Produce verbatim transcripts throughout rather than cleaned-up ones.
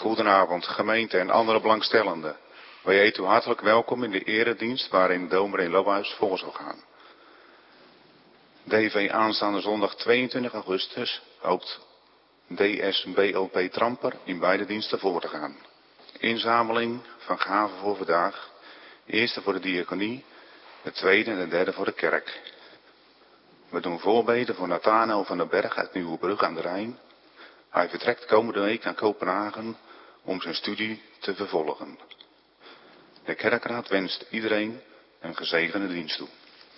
Goedenavond, gemeente en andere belangstellenden. Wij heten u hartelijk welkom in de eredienst waarin dominee Lohuis voor zal gaan. D V aanstaande zondag tweeëntwintig augustus hoopt D S B L P Tramper in beide diensten voor te gaan. Inzameling van gaven voor vandaag. Eerste voor de diaconie, de tweede en de derde voor de kerk. We doen voorbeden voor Nathanael van den Berg uit Nieuwebrug aan de Rijn. Hij vertrekt komende week naar Kopenhagen om zijn studie te vervolgen. De kerkraad wenst iedereen een gezegende dienst toe.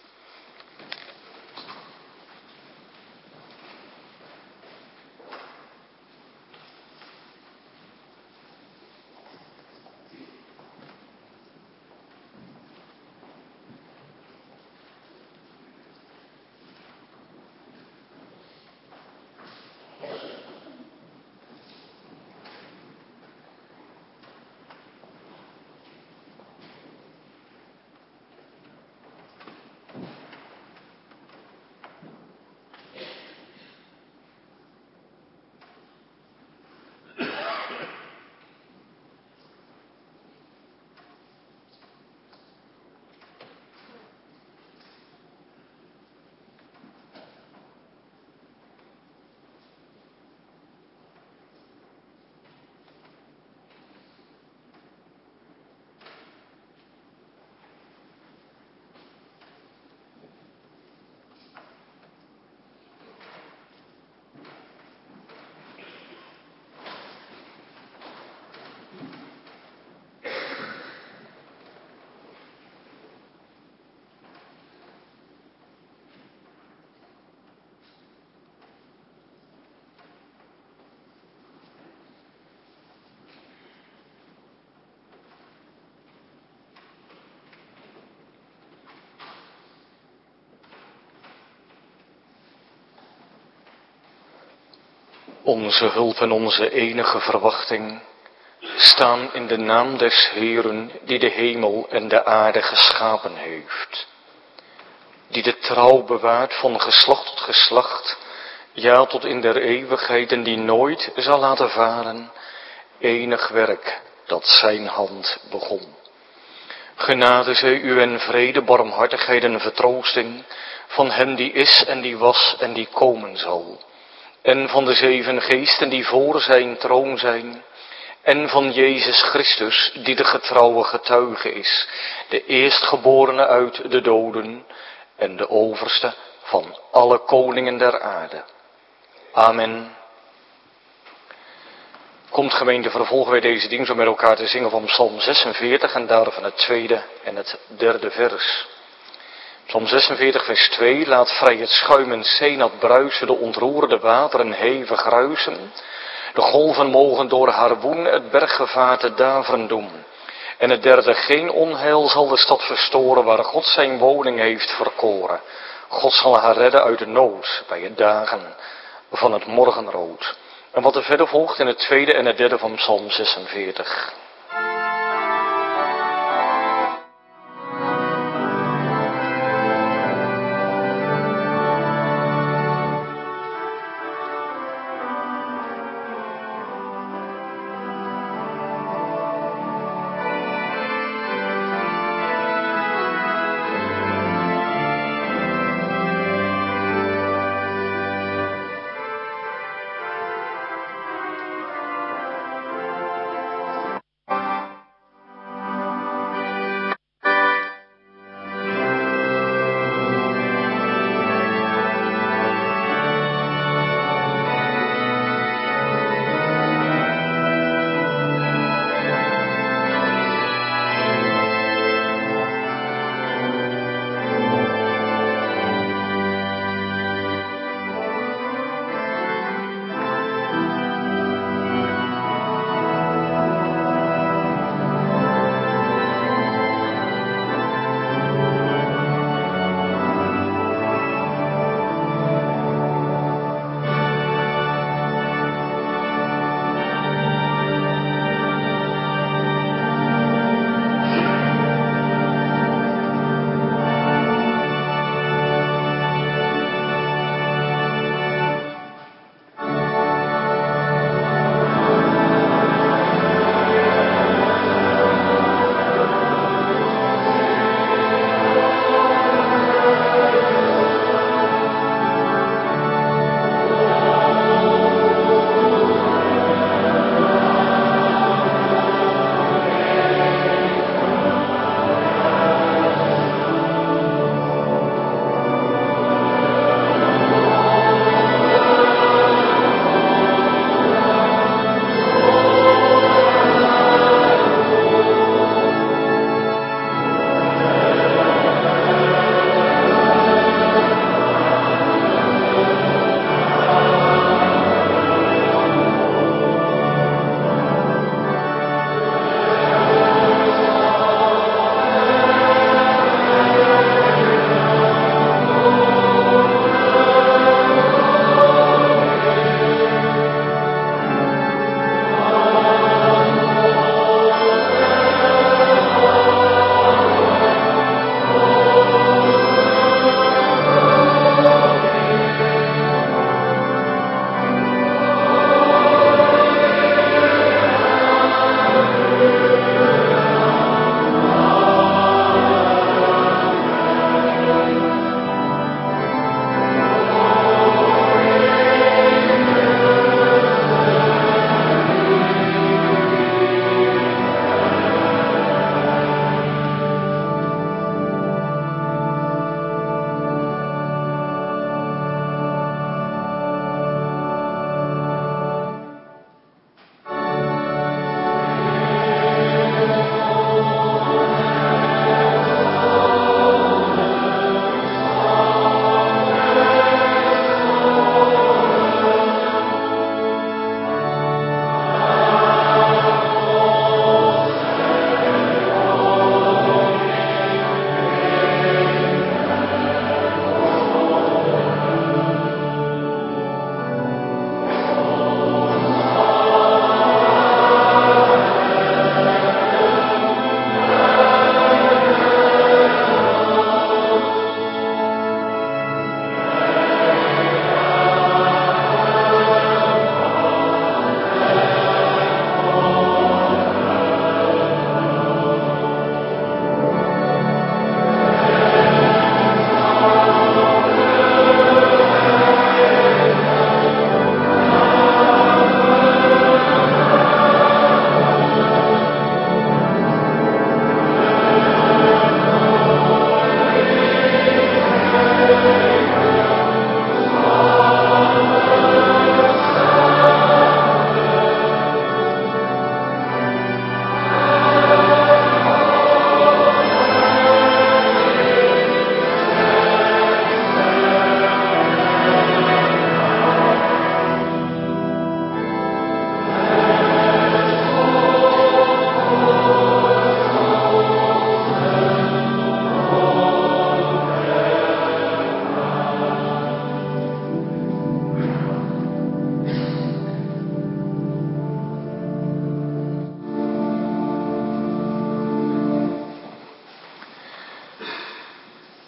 Onze hulp en onze enige verwachting staan in de naam des Heeren die de hemel en de aarde geschapen heeft. Die de trouw bewaart van geslacht tot geslacht, ja tot in der eeuwigheid en die nooit zal laten varen enig werk dat zijn hand begon. Genade zij u en vrede, barmhartigheid en vertroosting van hem die is en die was en die komen zal. En van de zeven geesten die voor zijn troon zijn. En van Jezus Christus die de getrouwe getuige is. De eerstgeborene uit de doden. En de overste van alle koningen der aarde. Amen. Komt gemeente, vervolgen wij deze dienst om met elkaar te zingen van Psalm zesenveertig en daarvan het tweede en het derde vers. Psalm zesenveertig vers twee, laat vrij het schuimend zeenat bruisen, de ontroerde wateren hevig ruisen. De golven mogen door haar woen het berggevaarte daveren doen. En het derde, geen onheil zal de stad verstoren waar God zijn woning heeft verkoren. God zal haar redden uit de nood bij het dagen van het morgenrood. En wat er verder volgt in het tweede en het derde van Psalm zesenveertig.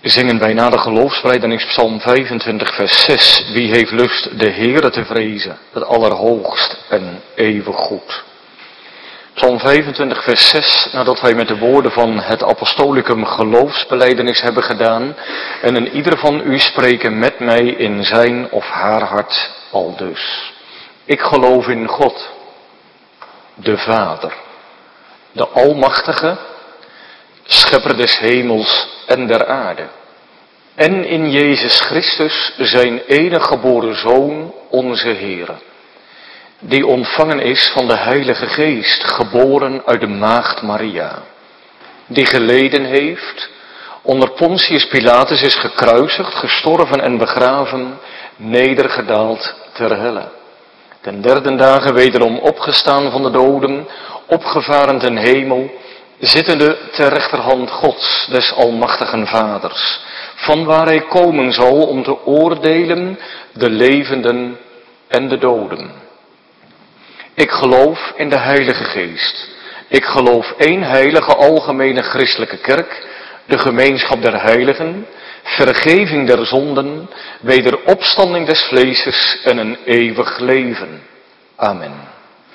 zingen wij na de geloofsbelijdenis Psalm vijfentwintig vers zes. Wie heeft lust de Heere te vrezen, het allerhoogst en eeuwig goed. Psalm vijfentwintig vers zes, nadat wij met de woorden van het apostolicum geloofsbelijdenis hebben gedaan. En in ieder van u spreken met mij in zijn of haar hart aldus. Ik geloof in God, de Vader, de Almachtige, Schepper des hemels en der aarde. En in Jezus Christus, zijn enige geboren Zoon, onze Heere. Die ontvangen is van de Heilige Geest, geboren uit de maagd Maria. Die geleden heeft, onder Pontius Pilatus is gekruisigd, gestorven en begraven, nedergedaald ter helle. Ten derde dagen wederom opgestaan van de doden, opgevaren ten hemel, zittende ter rechterhand Gods, des almachtigen Vaders, van waar hij komen zal om te oordelen de levenden en de doden. Ik geloof in de Heilige Geest. Ik geloof één heilige algemene christelijke kerk, de gemeenschap der heiligen, vergeving der zonden, wederopstanding des vleeses en een eeuwig leven. Amen.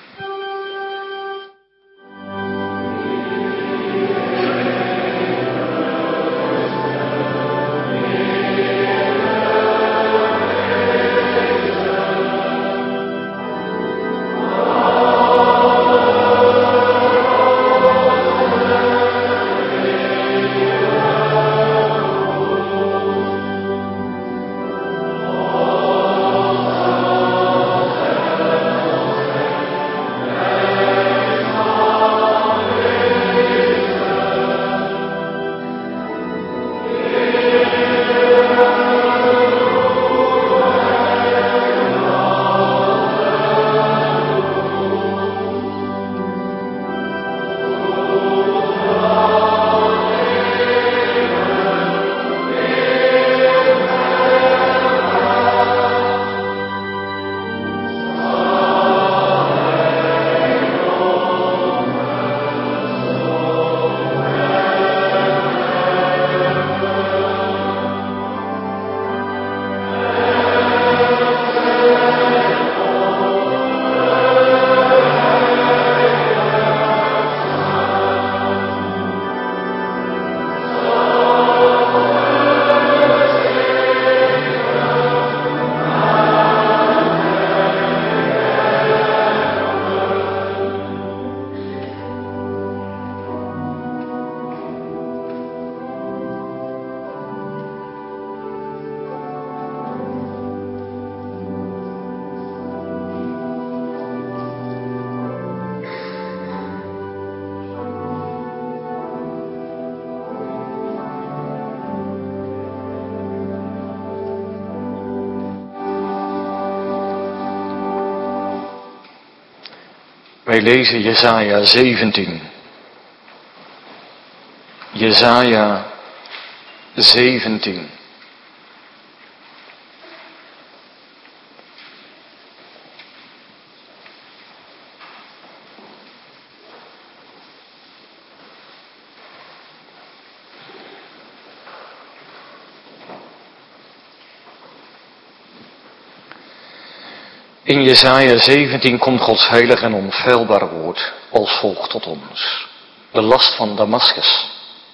Wij lezen Jesaja zeventien. Jesaja zeventien. In Jesaja zeventien komt Gods heilig en onfeilbaar woord als volgt tot ons. De last van Damaskus.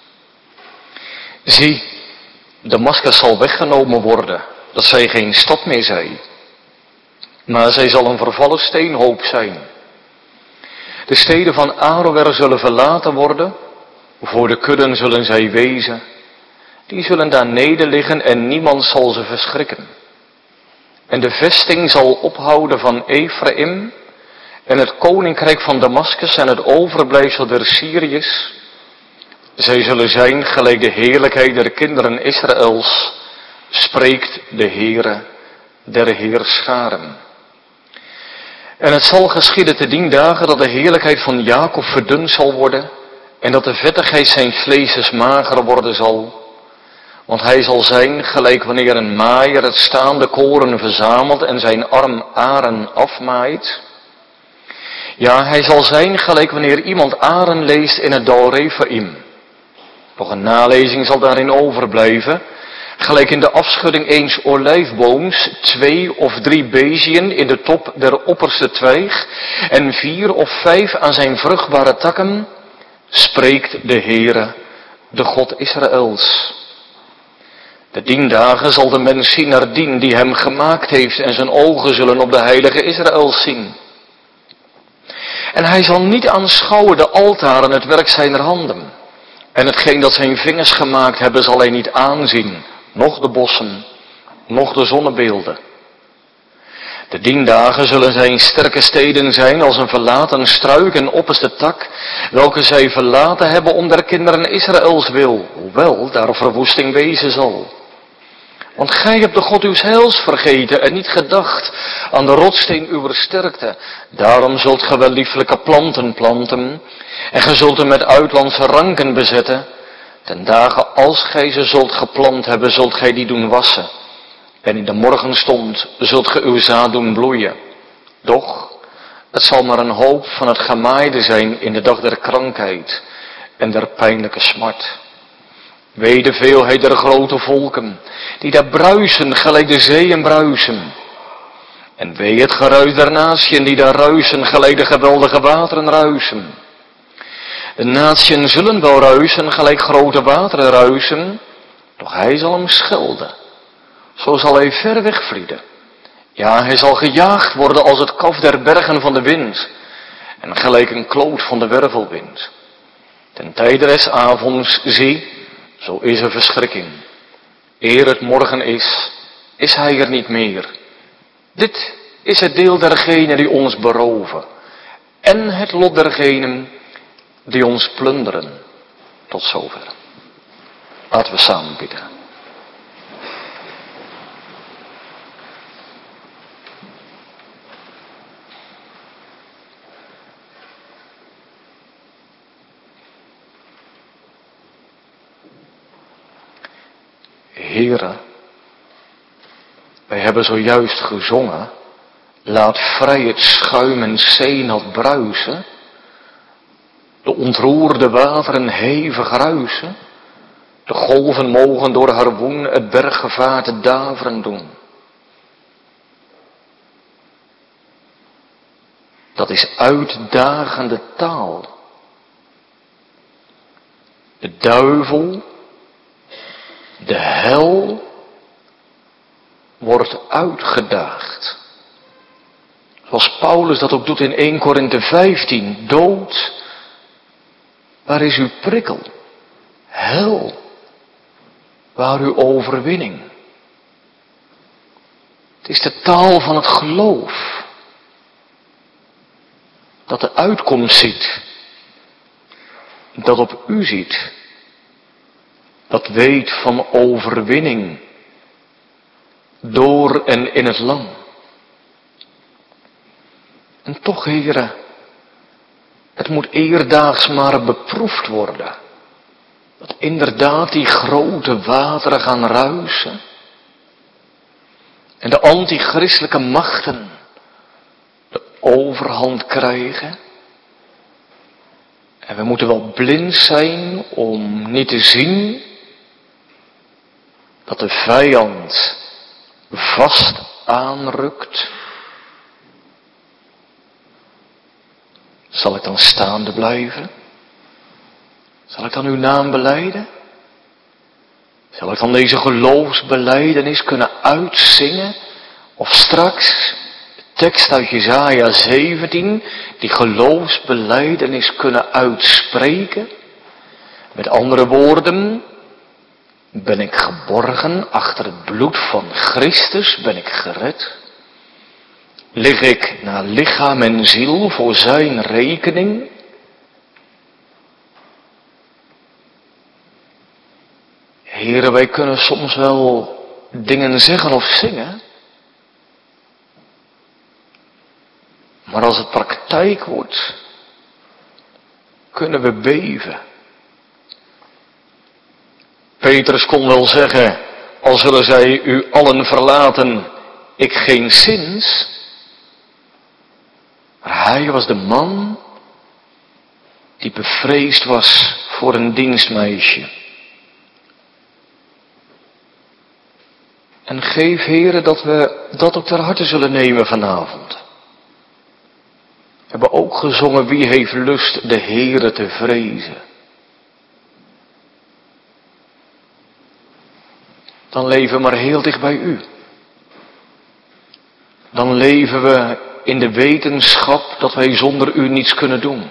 Zie, Damaskus zal weggenomen worden, dat zij geen stad meer zij. Maar zij zal een vervallen steenhoop zijn. De steden van Aroer zullen verlaten worden, voor de kudden zullen zij wezen. Die zullen daar nederliggen en niemand zal ze verschrikken. En de vesting zal ophouden van Ephraim en het koninkrijk van Damaskus en het overblijfsel der Syriërs. Zij zullen zijn gelijk de heerlijkheid der kinderen Israëls, spreekt de Heere der Heerscharen. En het zal geschieden te dien dagen dat de heerlijkheid van Jacob verdund zal worden en dat de vettigheid zijn vleeses mager worden zal. Want hij zal zijn gelijk wanneer een maaier het staande koren verzamelt en zijn arm aren afmaait. Ja, hij zal zijn gelijk wanneer iemand aren leest in het dal Rephaim. Nog een nalezing zal daarin overblijven. Gelijk in de afschudding eens olijfbooms, twee of drie beziën in de top der opperste twijg en vier of vijf aan zijn vruchtbare takken, spreekt de Heere, de God Israëls. De dien dagen zal de mens zien naar dien die hem gemaakt heeft en zijn ogen zullen op de heilige Israëls zien. En hij zal niet aanschouwen de altaren, het werk zijner handen. En hetgeen dat zijn vingers gemaakt hebben zal hij niet aanzien, noch de bossen, noch de zonnebeelden. De dien dagen zullen zijn sterke steden zijn als een verlaten struik en opperste tak, welke zij verlaten hebben om der kinderen Israëls wil, hoewel daar verwoesting wezen zal. Want gij hebt de God uws heils vergeten en niet gedacht aan de rotsteen uwer sterkte. Daarom zult ge wel lieflijke planten planten en ge zult hem met uitlandse ranken bezetten. Ten dagen als gij ze zult geplant hebben, zult gij die doen wassen. En in de morgenstond zult ge uw zaad doen bloeien. Doch, het zal maar een hoop van het gemaaide zijn in de dag der krankheid en der pijnlijke smart. Wee de veelheid der grote volken, die daar bruisen gelijk de zeeën bruisen. En wee het geruis der natieën, die daar ruisen gelijk de geweldige wateren ruisen. De natieën zullen wel ruisen gelijk grote wateren ruisen, doch hij zal hem schelden. Zo zal hij ver wegvlieden. Ja, hij zal gejaagd worden als het kaf der bergen van de wind, en gelijk een kloot van de wervelwind. Ten tijde des avonds, zie, zo is er verschrikking. Eer het morgen is, is hij er niet meer. Dit is het deel dergenen die ons beroven, en het lot dergenen die ons plunderen. Tot zover. Laten we samen bidden. Heere, wij hebben zojuist gezongen, laat vrij het schuim en zenat bruisen, de ontroerde wateren hevig ruisen, de golven mogen door haar woen het berggevaarte daveren doen. Dat is uitdagende taal. De duivel, de hel, wordt uitgedaagd. Zoals Paulus dat ook doet in eerste Korinthe vijftien. Dood, waar is uw prikkel? Hel, waar uw overwinning? Het is de taal van het geloof. Dat de uitkomst ziet. Dat op u ziet. Dat weet van overwinning. Door en in het lang. En toch, heren, het moet eerdaags maar beproefd worden. Dat inderdaad die grote wateren gaan ruisen. En de antichristelijke machten de overhand krijgen. En we moeten wel blind zijn om niet te zien dat de vijand vast aanrukt. Zal ik dan staande blijven? Zal ik dan uw naam belijden? Zal ik dan deze geloofsbelijdenis kunnen uitzingen? Of straks, de tekst uit Jesaja zeventien, die geloofsbelijdenis kunnen uitspreken? Met andere woorden, ben ik geborgen achter het bloed van Christus, ben ik gered? Lig ik naar lichaam en ziel voor zijn rekening? Heren, wij kunnen soms wel dingen zeggen of zingen. Maar als het praktijk wordt, kunnen we beven. Petrus kon wel zeggen, al zullen zij u allen verlaten, ik geen zins. Maar hij was de man die bevreesd was voor een dienstmeisje. En geef, Heere, dat we dat ook ter harte zullen nemen vanavond. We hebben ook gezongen, wie heeft lust de Heere te vrezen. Dan leven we maar heel dicht bij u. Dan leven we in de wetenschap dat wij zonder u niets kunnen doen.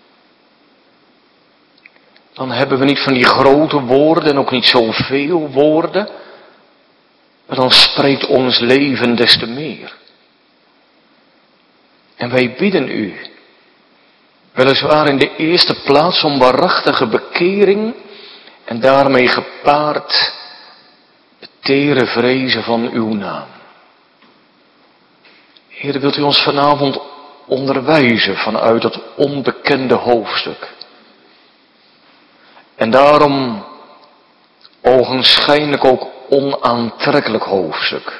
Dan hebben we niet van die grote woorden en ook niet zoveel woorden. Maar dan spreekt ons leven des te meer. En wij bidden u, weliswaar in de eerste plaats om waarachtige bekering en daarmee gepaard het tere vrezen van uw naam. Heer, wilt u ons vanavond onderwijzen vanuit het onbekende hoofdstuk. En daarom ogenschijnlijk ook onaantrekkelijk hoofdstuk.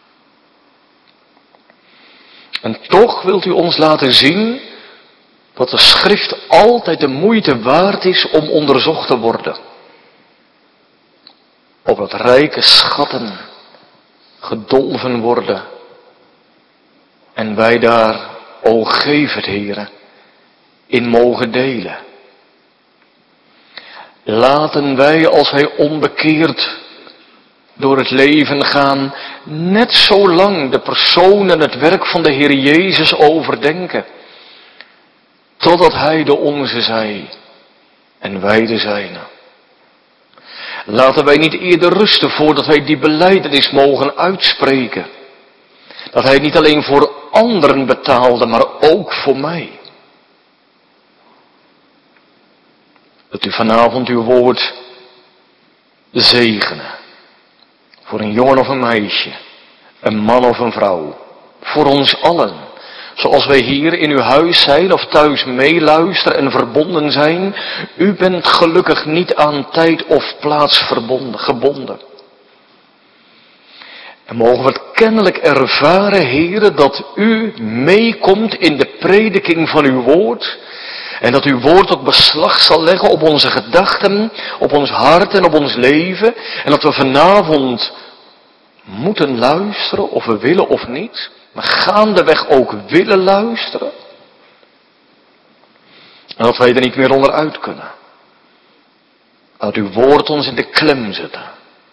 En toch wilt u ons laten zien dat de schrift altijd de moeite waard is om onderzocht te worden. Opdat rijke schatten gedolven worden. En wij daar, o geef het, Heere, in mogen delen. Laten wij, als wij onbekeerd door het leven gaan, net zo lang de persoon en het werk van de Heer Jezus overdenken, totdat Hij de onze zij en wij de zijne. Laten wij niet eerder rusten voordat wij die belijdenis mogen uitspreken. Dat Hij niet alleen voor anderen betaalde, maar ook voor mij. Dat u vanavond uw woord zegenen. Voor een jongen of een meisje, een man of een vrouw. Voor ons allen. Zoals wij hier in uw huis zijn of thuis meeluisteren en verbonden zijn. U bent gelukkig niet aan tijd of plaats verbonden, gebonden. En mogen we het kennelijk ervaren, Heere, dat u meekomt in de prediking van uw woord. En dat uw woord ook beslag zal leggen op onze gedachten, op ons hart en op ons leven. En dat we vanavond moeten luisteren, of we willen of niet. Maar gaandeweg ook willen luisteren. En dat wij er niet meer onderuit kunnen. Laat uw woord ons in de klem zetten.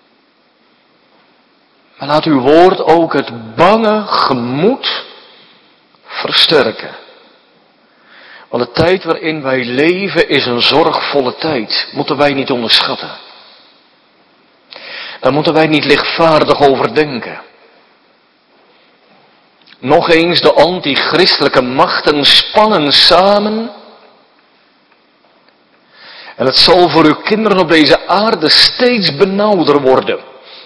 Maar laat uw woord ook het bange gemoed versterken. Want de tijd waarin wij leven is een zorgvolle tijd. Moeten wij niet onderschatten. Daar moeten wij niet lichtvaardig over denken. Nog eens, de antichristelijke machten spannen samen. En het zal voor uw kinderen op deze aarde steeds benauwder worden.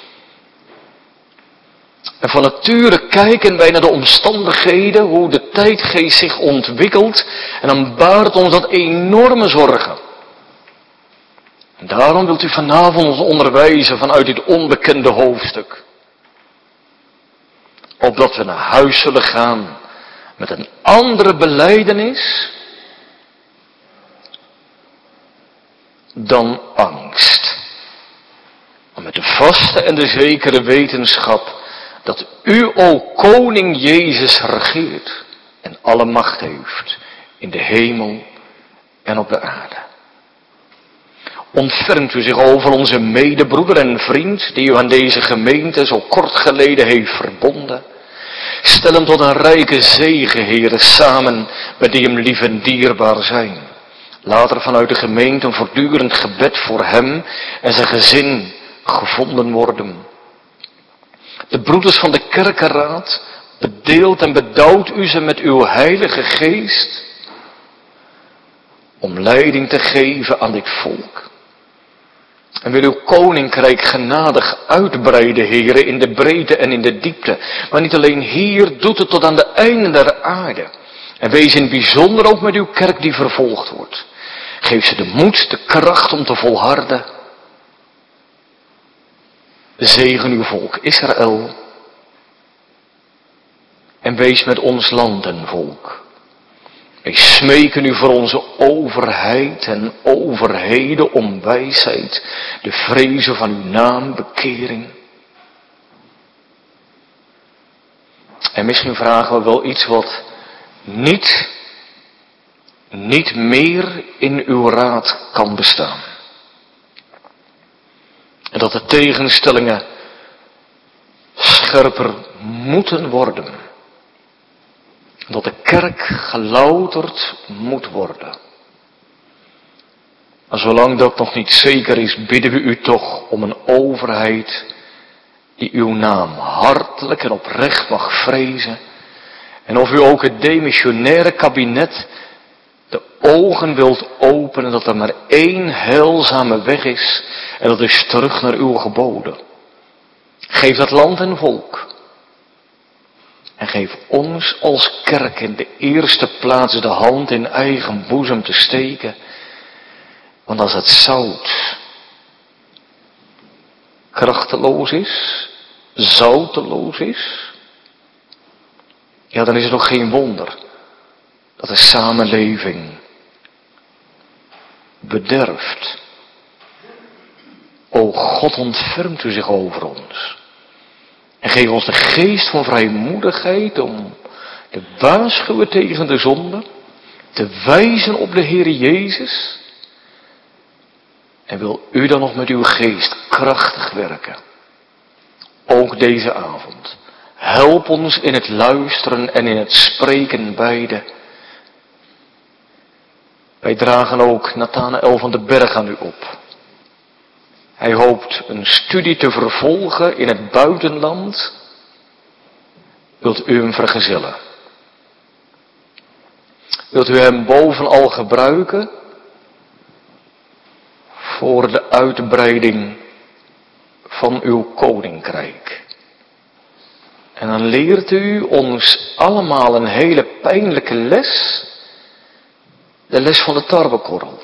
En van nature kijken wij naar de omstandigheden, hoe de tijdgeest zich ontwikkelt. En dan baart ons dat enorme zorgen. En daarom wilt u vanavond ons onderwijzen vanuit dit onbekende hoofdstuk. Opdat we naar huis zullen gaan met een andere belijdenis dan angst. Maar met de vaste en de zekere wetenschap dat u, o Koning Jezus, regeert en alle macht heeft in de hemel en op de aarde. Ontfermt u zich over onze medebroeder en vriend, die u aan deze gemeente zo kort geleden heeft verbonden. Stel hem tot een rijke zegen, Heere, samen met die hem lief en dierbaar zijn. Laat er vanuit de gemeente een voortdurend gebed voor hem en zijn gezin gevonden worden. De broeders van de kerkenraad, bedeelt en bedouwt u ze met uw heilige geest, om leiding te geven aan dit volk. En wil uw koninkrijk genadig uitbreiden, Heere, in de breedte en in de diepte. Maar niet alleen hier, doet het tot aan de einden der aarde. En wees in het bijzonder ook met uw kerk die vervolgd wordt. Geef ze de moed, de kracht om te volharden. Zegen uw volk Israël. En wees met ons land en volk. Wij smeken u voor onze overheid en overheden om wijsheid, de vrezen van uw naam, bekering. En misschien vragen we wel iets wat niet, niet meer in uw raad kan bestaan. En dat de tegenstellingen scherper moeten worden. Dat de kerk gelouterd moet worden. Maar zolang dat nog niet zeker is, bidden we u toch om een overheid die uw naam hartelijk en oprecht mag vrezen. En of u ook het demissionaire kabinet de ogen wilt openen dat er maar één heilzame weg is en dat is terug naar uw geboden. Geef dat land en volk. En geef ons als kerk in de eerste plaats de hand in eigen boezem te steken. Want als het zout krachteloos is, zouteloos is, ja, dan is het nog geen wonder dat de samenleving bederft. O God, ontfermt u zich over ons. En geef ons de geest van vrijmoedigheid om te waarschuwen tegen de zonde, te wijzen op de Heer Jezus. En wil u dan nog met uw geest krachtig werken. Ook deze avond. Help ons in het luisteren en in het spreken beide. Wij dragen ook Nathanael van den Berg aan u op. Hij hoopt een studie te vervolgen in het buitenland. Wilt u hem vergezellen? Wilt u hem bovenal gebruiken voor de uitbreiding van uw koninkrijk? En dan leert u ons allemaal een hele pijnlijke les. De les van de tarwekorrel.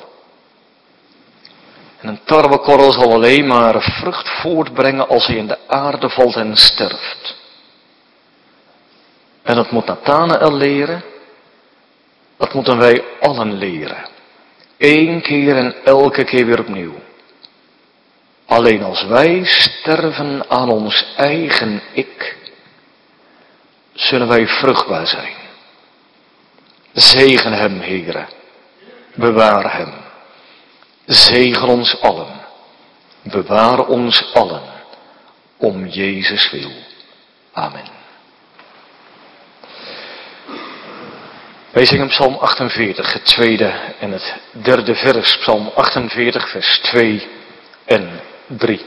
En een tarwekorrel zal alleen maar vrucht voortbrengen als hij in de aarde valt en sterft. En dat moet Nathanael leren. Dat moeten wij allen leren. Eén keer en elke keer weer opnieuw. Alleen als wij sterven aan ons eigen ik, zullen wij vruchtbaar zijn. Zegen hem, Heere. Bewaar hem. Zegen ons allen. Bewaar ons allen. Om Jezus wil. Amen. Wij zingen Psalm achtenveertig, het tweede en het derde vers. Psalm achtenveertig, vers twee en drie.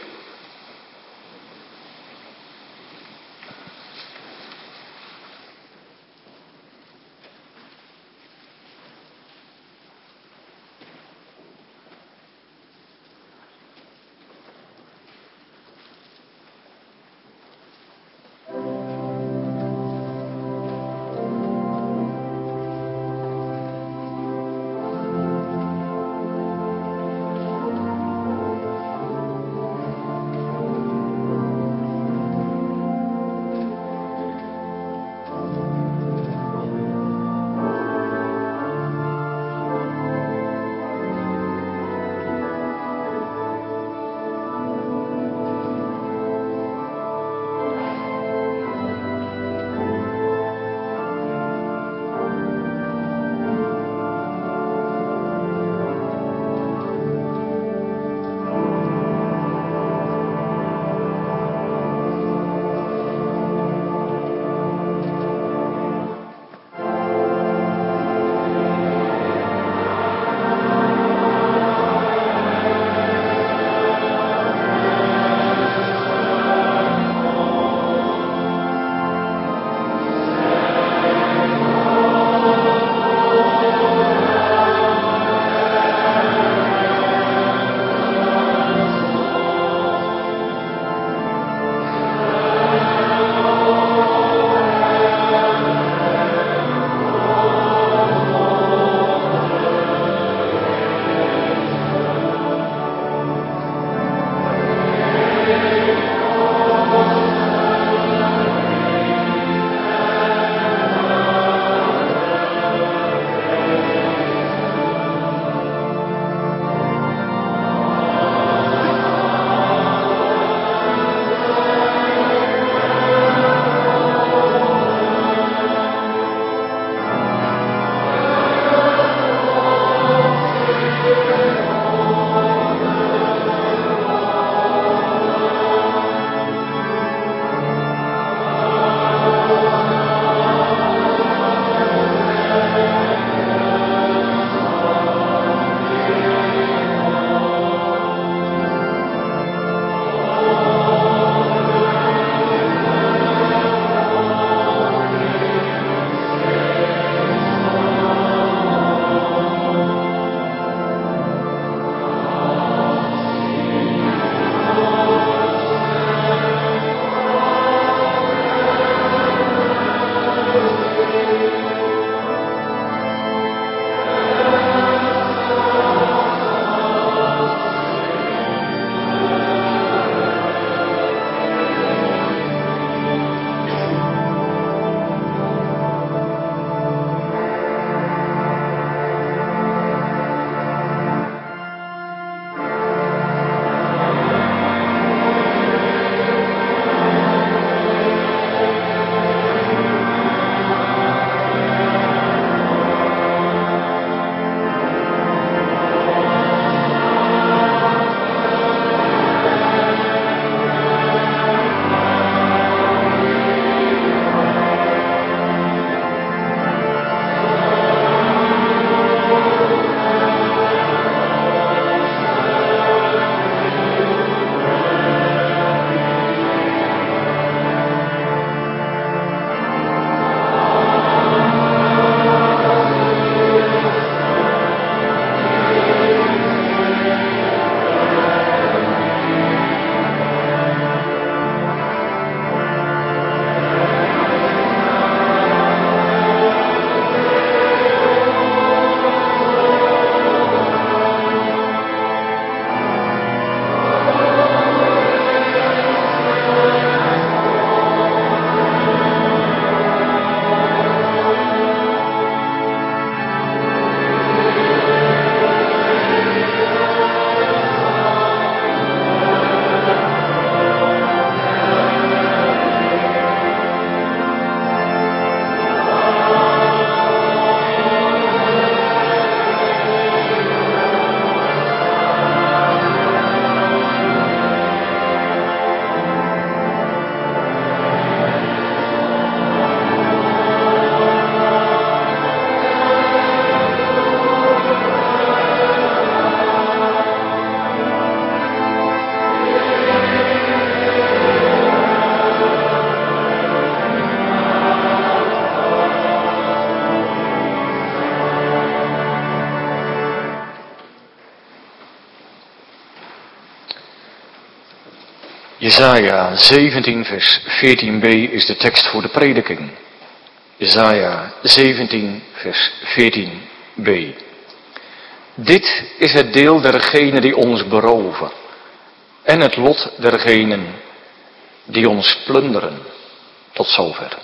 Jesaja zeventien vers veertien b is de tekst voor de prediking. Jesaja zeventien vers veertien b. Dit is het deel dergenen die ons beroven en het lot dergenen die ons plunderen. Tot zover.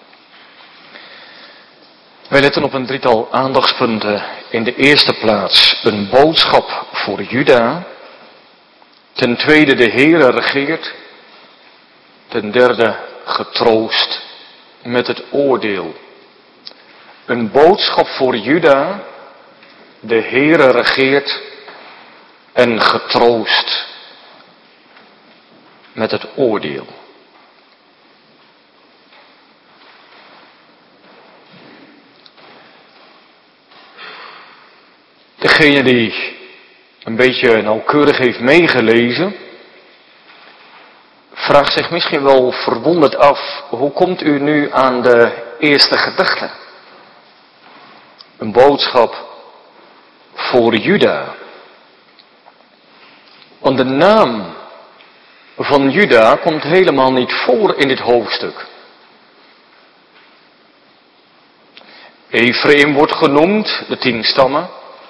Wij letten op een drietal aandachtspunten. In de eerste plaats een boodschap voor Juda. Ten tweede de Heere regeert. Ten derde getroost met het oordeel. Een boodschap voor Juda. De Heere regeert. En getroost met het oordeel. Degene die een beetje nauwkeurig heeft meegelezen, vraagt zich misschien wel verwonderd af, hoe komt u nu aan de eerste gedachte? Een boodschap voor Juda. Want de naam van Juda komt helemaal niet voor in dit hoofdstuk. Ephraim wordt genoemd, de tien stammen.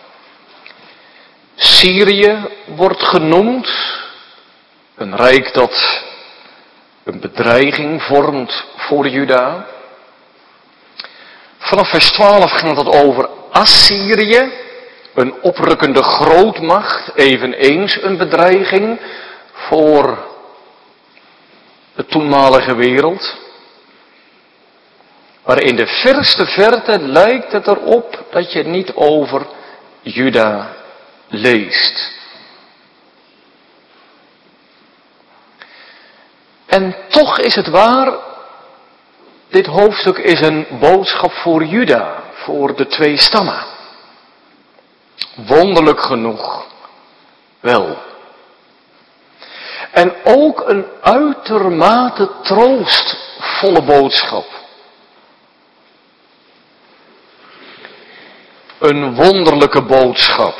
Syrië wordt genoemd, een rijk dat een bedreiging vormt voor Juda. Vanaf vers twaalf gaat het over Assyrië, een oprukkende grootmacht, eveneens een bedreiging voor de toenmalige wereld. Maar in de verste verte lijkt het erop dat je niet over Juda leest. En toch is het waar, dit hoofdstuk is een boodschap voor Juda, voor de twee stammen. Wonderlijk genoeg wel. En ook een uitermate troostvolle boodschap. Een wonderlijke boodschap.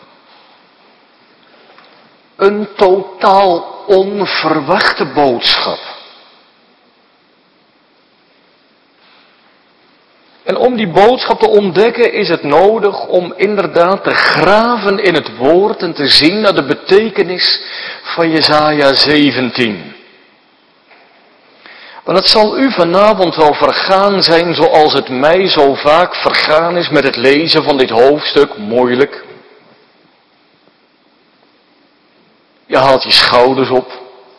Een totaal onverwachte boodschap. En om die boodschap te ontdekken is het nodig om inderdaad te graven in het woord en te zien naar de betekenis van Jesaja zeventien. Want het zal u vanavond wel vergaan zijn zoals het mij zo vaak vergaan is met het lezen van dit hoofdstuk, moeilijk. Je haalt je schouders op.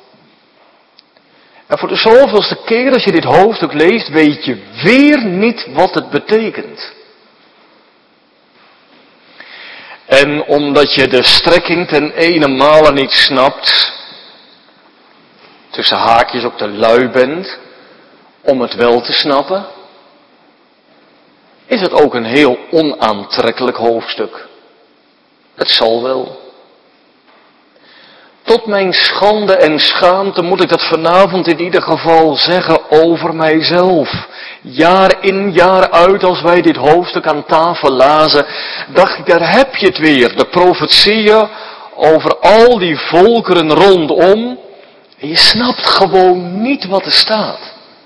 En voor de zoveelste keer als je dit hoofdstuk leest, weet je weer niet wat het betekent. En omdat je de strekking ten ene male niet snapt, tussen haakjes ook te lui bent, om het wel te snappen, is het ook een heel onaantrekkelijk hoofdstuk. Het zal wel. Tot mijn schande en schaamte moet ik dat vanavond in ieder geval zeggen over mijzelf. Jaar in, jaar uit, als wij dit hoofdstuk aan tafel lazen, dacht ik, daar heb je het weer. De profetieën over al die volkeren rondom. En je snapt gewoon niet wat er staat.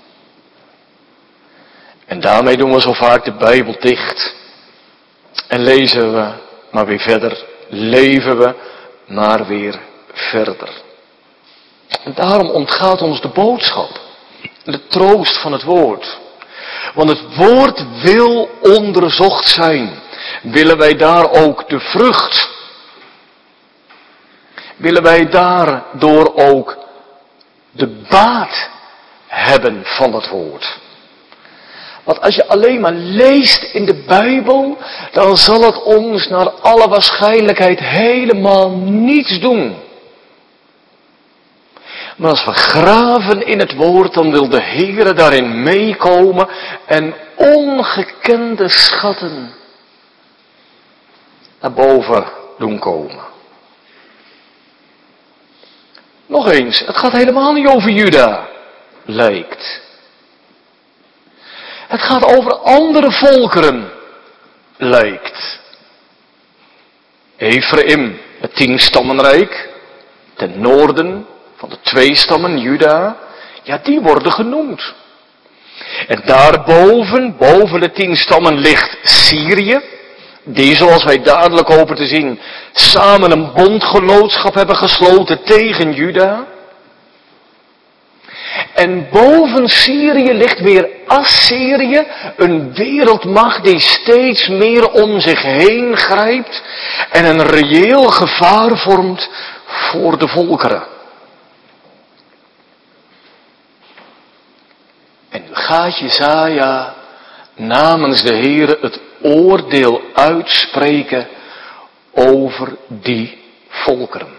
En daarmee doen we zo vaak de Bijbel dicht. En lezen we maar weer verder. Leven we maar weer verder. En daarom ontgaat ons de boodschap. De troost van het woord. Want het woord wil onderzocht zijn. Willen wij daar ook de vrucht? Willen wij daardoor ook de baat hebben van het woord? Want als je alleen maar leest in de Bijbel, dan zal het ons naar alle waarschijnlijkheid helemaal niets doen. Maar als we graven in het woord, dan wil de Heere daarin meekomen en ongekende schatten naar boven doen komen. Nog eens, het gaat helemaal niet over Juda, lijkt. Het gaat over andere volkeren, lijkt. Ephraim, het tienstammenrijk, ten noorden, van de twee stammen Juda, ja, die worden genoemd. En daarboven, boven de tien stammen, ligt Syrië, die, zoals wij dadelijk hopen te zien, samen een bondgenootschap hebben gesloten tegen Juda. En boven Syrië ligt weer Assyrië, een wereldmacht die steeds meer om zich heen grijpt en een reëel gevaar vormt voor de volkeren. En nu gaat Jesaja namens de Heere het oordeel uitspreken over die volkeren.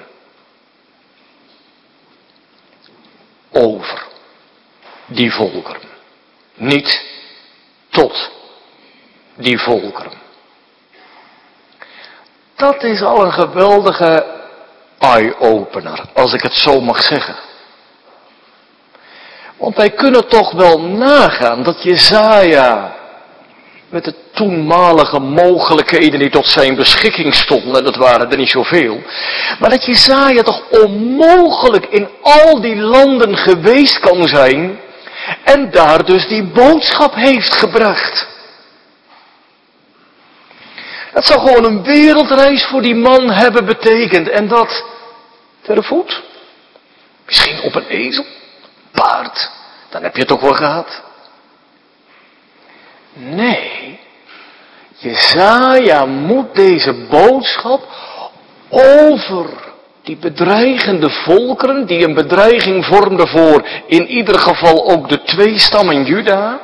Over die volkeren. Niet tot die volkeren. Dat is al een geweldige eye-opener, als ik het zo mag zeggen. Want wij kunnen toch wel nagaan dat Jesaja met de toenmalige mogelijkheden die tot zijn beschikking stonden, en dat waren er niet zoveel, maar dat Jesaja toch onmogelijk in al die landen geweest kan zijn en daar dus die boodschap heeft gebracht. Het zou gewoon een wereldreis voor die man hebben betekend en dat ter voet, misschien op een ezel, paard, dan heb je het ook wel gehad. Nee, Jesaja moet deze boodschap over die bedreigende volkeren, die een bedreiging vormden voor in ieder geval ook de twee stammen Juda.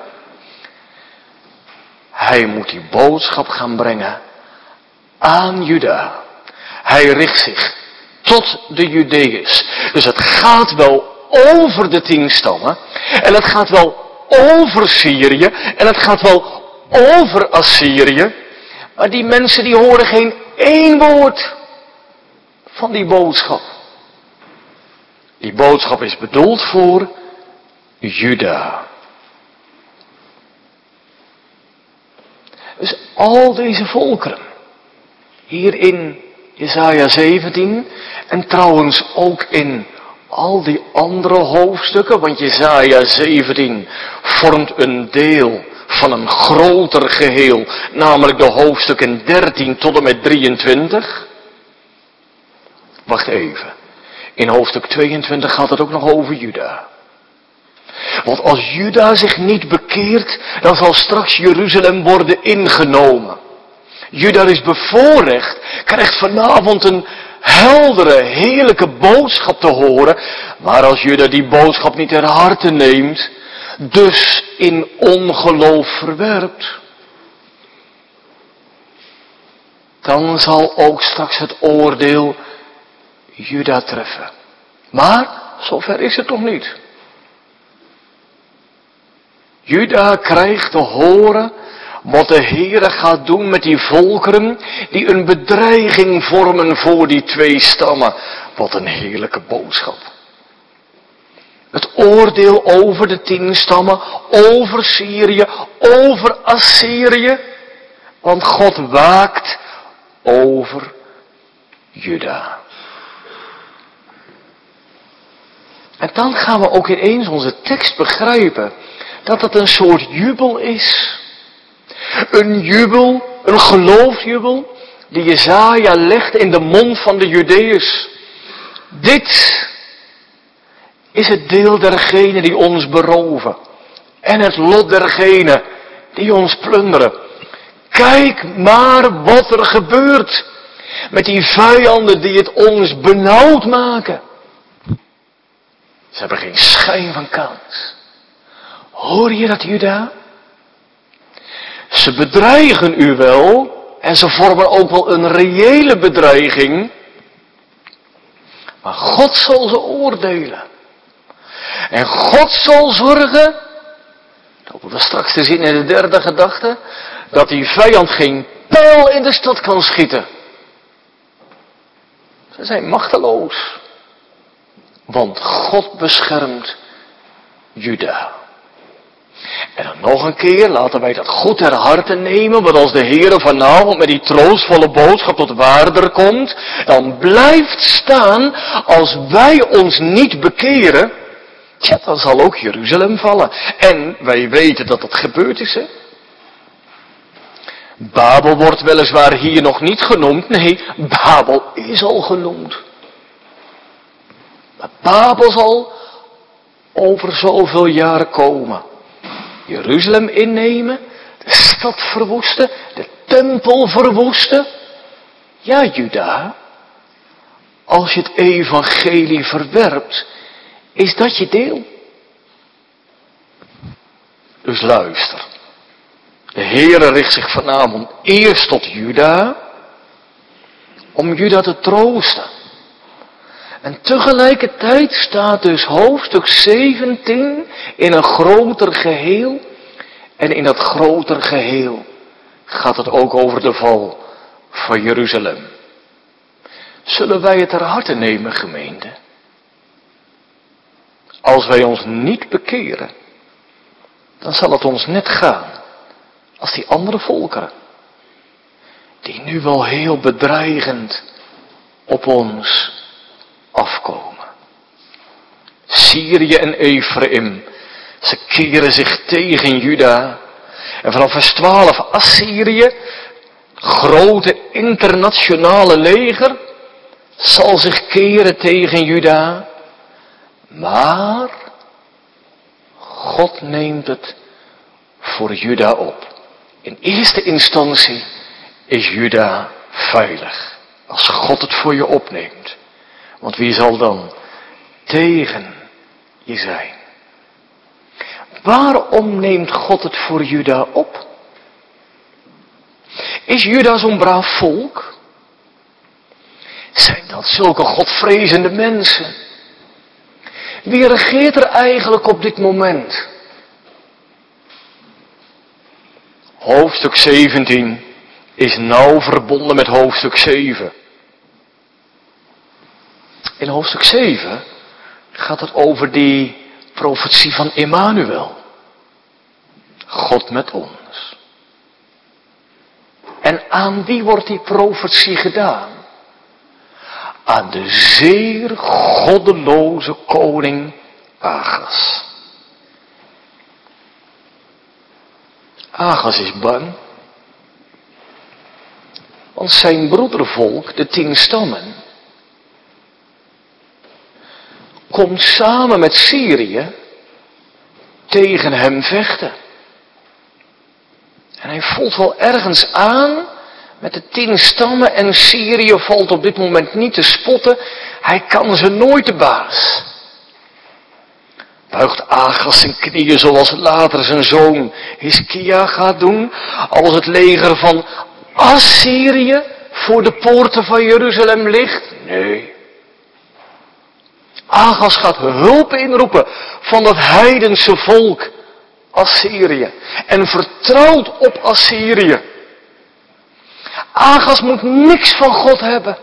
Hij moet die boodschap gaan brengen aan Juda. Hij richt zich tot de Judeërs. Dus het gaat wel over de tien stammen. En het gaat wel over Syrië. En het gaat wel over Assyrië. Maar die mensen die horen geen één woord van die boodschap. Die boodschap is bedoeld voor Juda. Dus al deze volkeren. Hier in Jesaja zeventien. En trouwens ook in al die andere hoofdstukken. Want Jesaja zeventien vormt een deel van een groter geheel. Namelijk de hoofdstukken dertien tot en met drieëntwintig. Wacht even. In hoofdstuk tweeëntwintig gaat het ook nog over Juda. Want als Juda zich niet bekeert, dan zal straks Jeruzalem worden ingenomen. Juda is bevoorrecht, krijgt vanavond een heldere, heerlijke boodschap te horen. Maar als Juda die boodschap niet ter harte neemt, dus in ongeloof verwerpt, dan zal ook straks het oordeel Juda treffen. Maar zover is het nog niet. Juda krijgt te horen wat de Heere gaat doen met die volkeren die een bedreiging vormen voor die twee stammen. Wat een heerlijke boodschap. Het oordeel over de tien stammen, over Syrië, over Assyrië. Want God waakt over Juda. En dan gaan we ook ineens onze tekst begrijpen dat het een soort jubel is. Een jubel, een geloofsjubel, die Jesaja legt in de mond van de Judeërs. Dit is het deel dergenen die ons beroven. En het lot dergenen die ons plunderen. Kijk maar wat er gebeurt met die vijanden die het ons benauwd maken. Ze hebben geen schijn van kans. Hoor je dat, Juda? Ze bedreigen u wel en ze vormen ook wel een reële bedreiging. Maar God zal ze oordelen. En God zal zorgen, dat we straks te zien in de derde gedachte, dat die vijand geen pijl in de stad kan schieten. Ze zijn machteloos. Want God beschermt Juda. En dan nog een keer, laten wij dat goed ter harte nemen, want als de Heere vanavond met die troostvolle boodschap tot waarde komt, dan blijft staan, als wij ons niet bekeren, ja, dan zal ook Jeruzalem vallen. En wij weten dat dat gebeurd is, hè. Babel wordt weliswaar hier nog niet genoemd, nee, Babel is al genoemd. Maar Babel zal over zoveel jaren komen. Jeruzalem innemen, de stad verwoesten, de tempel verwoesten. Ja, Juda, als je het evangelie verwerpt, is dat je deel. Dus luister. De Heere richt zich vanavond eerst tot Juda, om Juda te troosten. En tegelijkertijd staat dus hoofdstuk zeventien in een groter geheel. En in dat groter geheel gaat het ook over de val van Jeruzalem. Zullen wij het ter harte nemen, gemeente? Als wij ons niet bekeren, dan zal het ons net gaan als die andere volkeren. Die nu wel heel bedreigend op ons afkomen. Syrië en Ephraim, ze keren zich tegen Juda. En vanaf vers twaalf Assyrië, grote internationale leger, zal zich keren tegen Juda. Maar God neemt het voor Juda op. In eerste instantie is Juda veilig. Als God het voor je opneemt. Want wie zal dan tegen je zijn? Waarom neemt God het voor Juda op? Is Juda zo'n braaf volk? Zijn dat zulke godvrezende mensen? Wie regeert er eigenlijk op dit moment? Hoofdstuk zeventien is nauw verbonden met hoofdstuk zeven. In hoofdstuk zeven gaat het over die profetie van Emmanuel. God met ons. En aan wie wordt die profetie gedaan? Aan de zeer goddeloze koning Agas. Agas is bang. Want zijn broedervolk, de tien stammen, komt samen met Syrië tegen hem vechten. En hij voelt wel ergens aan met de tien stammen en Syrië valt op dit moment niet te spotten. Hij kan ze nooit de baas. Buigt Agas zijn knieën zoals later zijn zoon Hiskia gaat doen, als het leger van Assyrië voor de poorten van Jeruzalem ligt? Nee. Agas gaat hulp inroepen van dat heidense volk Assyrië en vertrouwt op Assyrië. Agas moet niks van God hebben.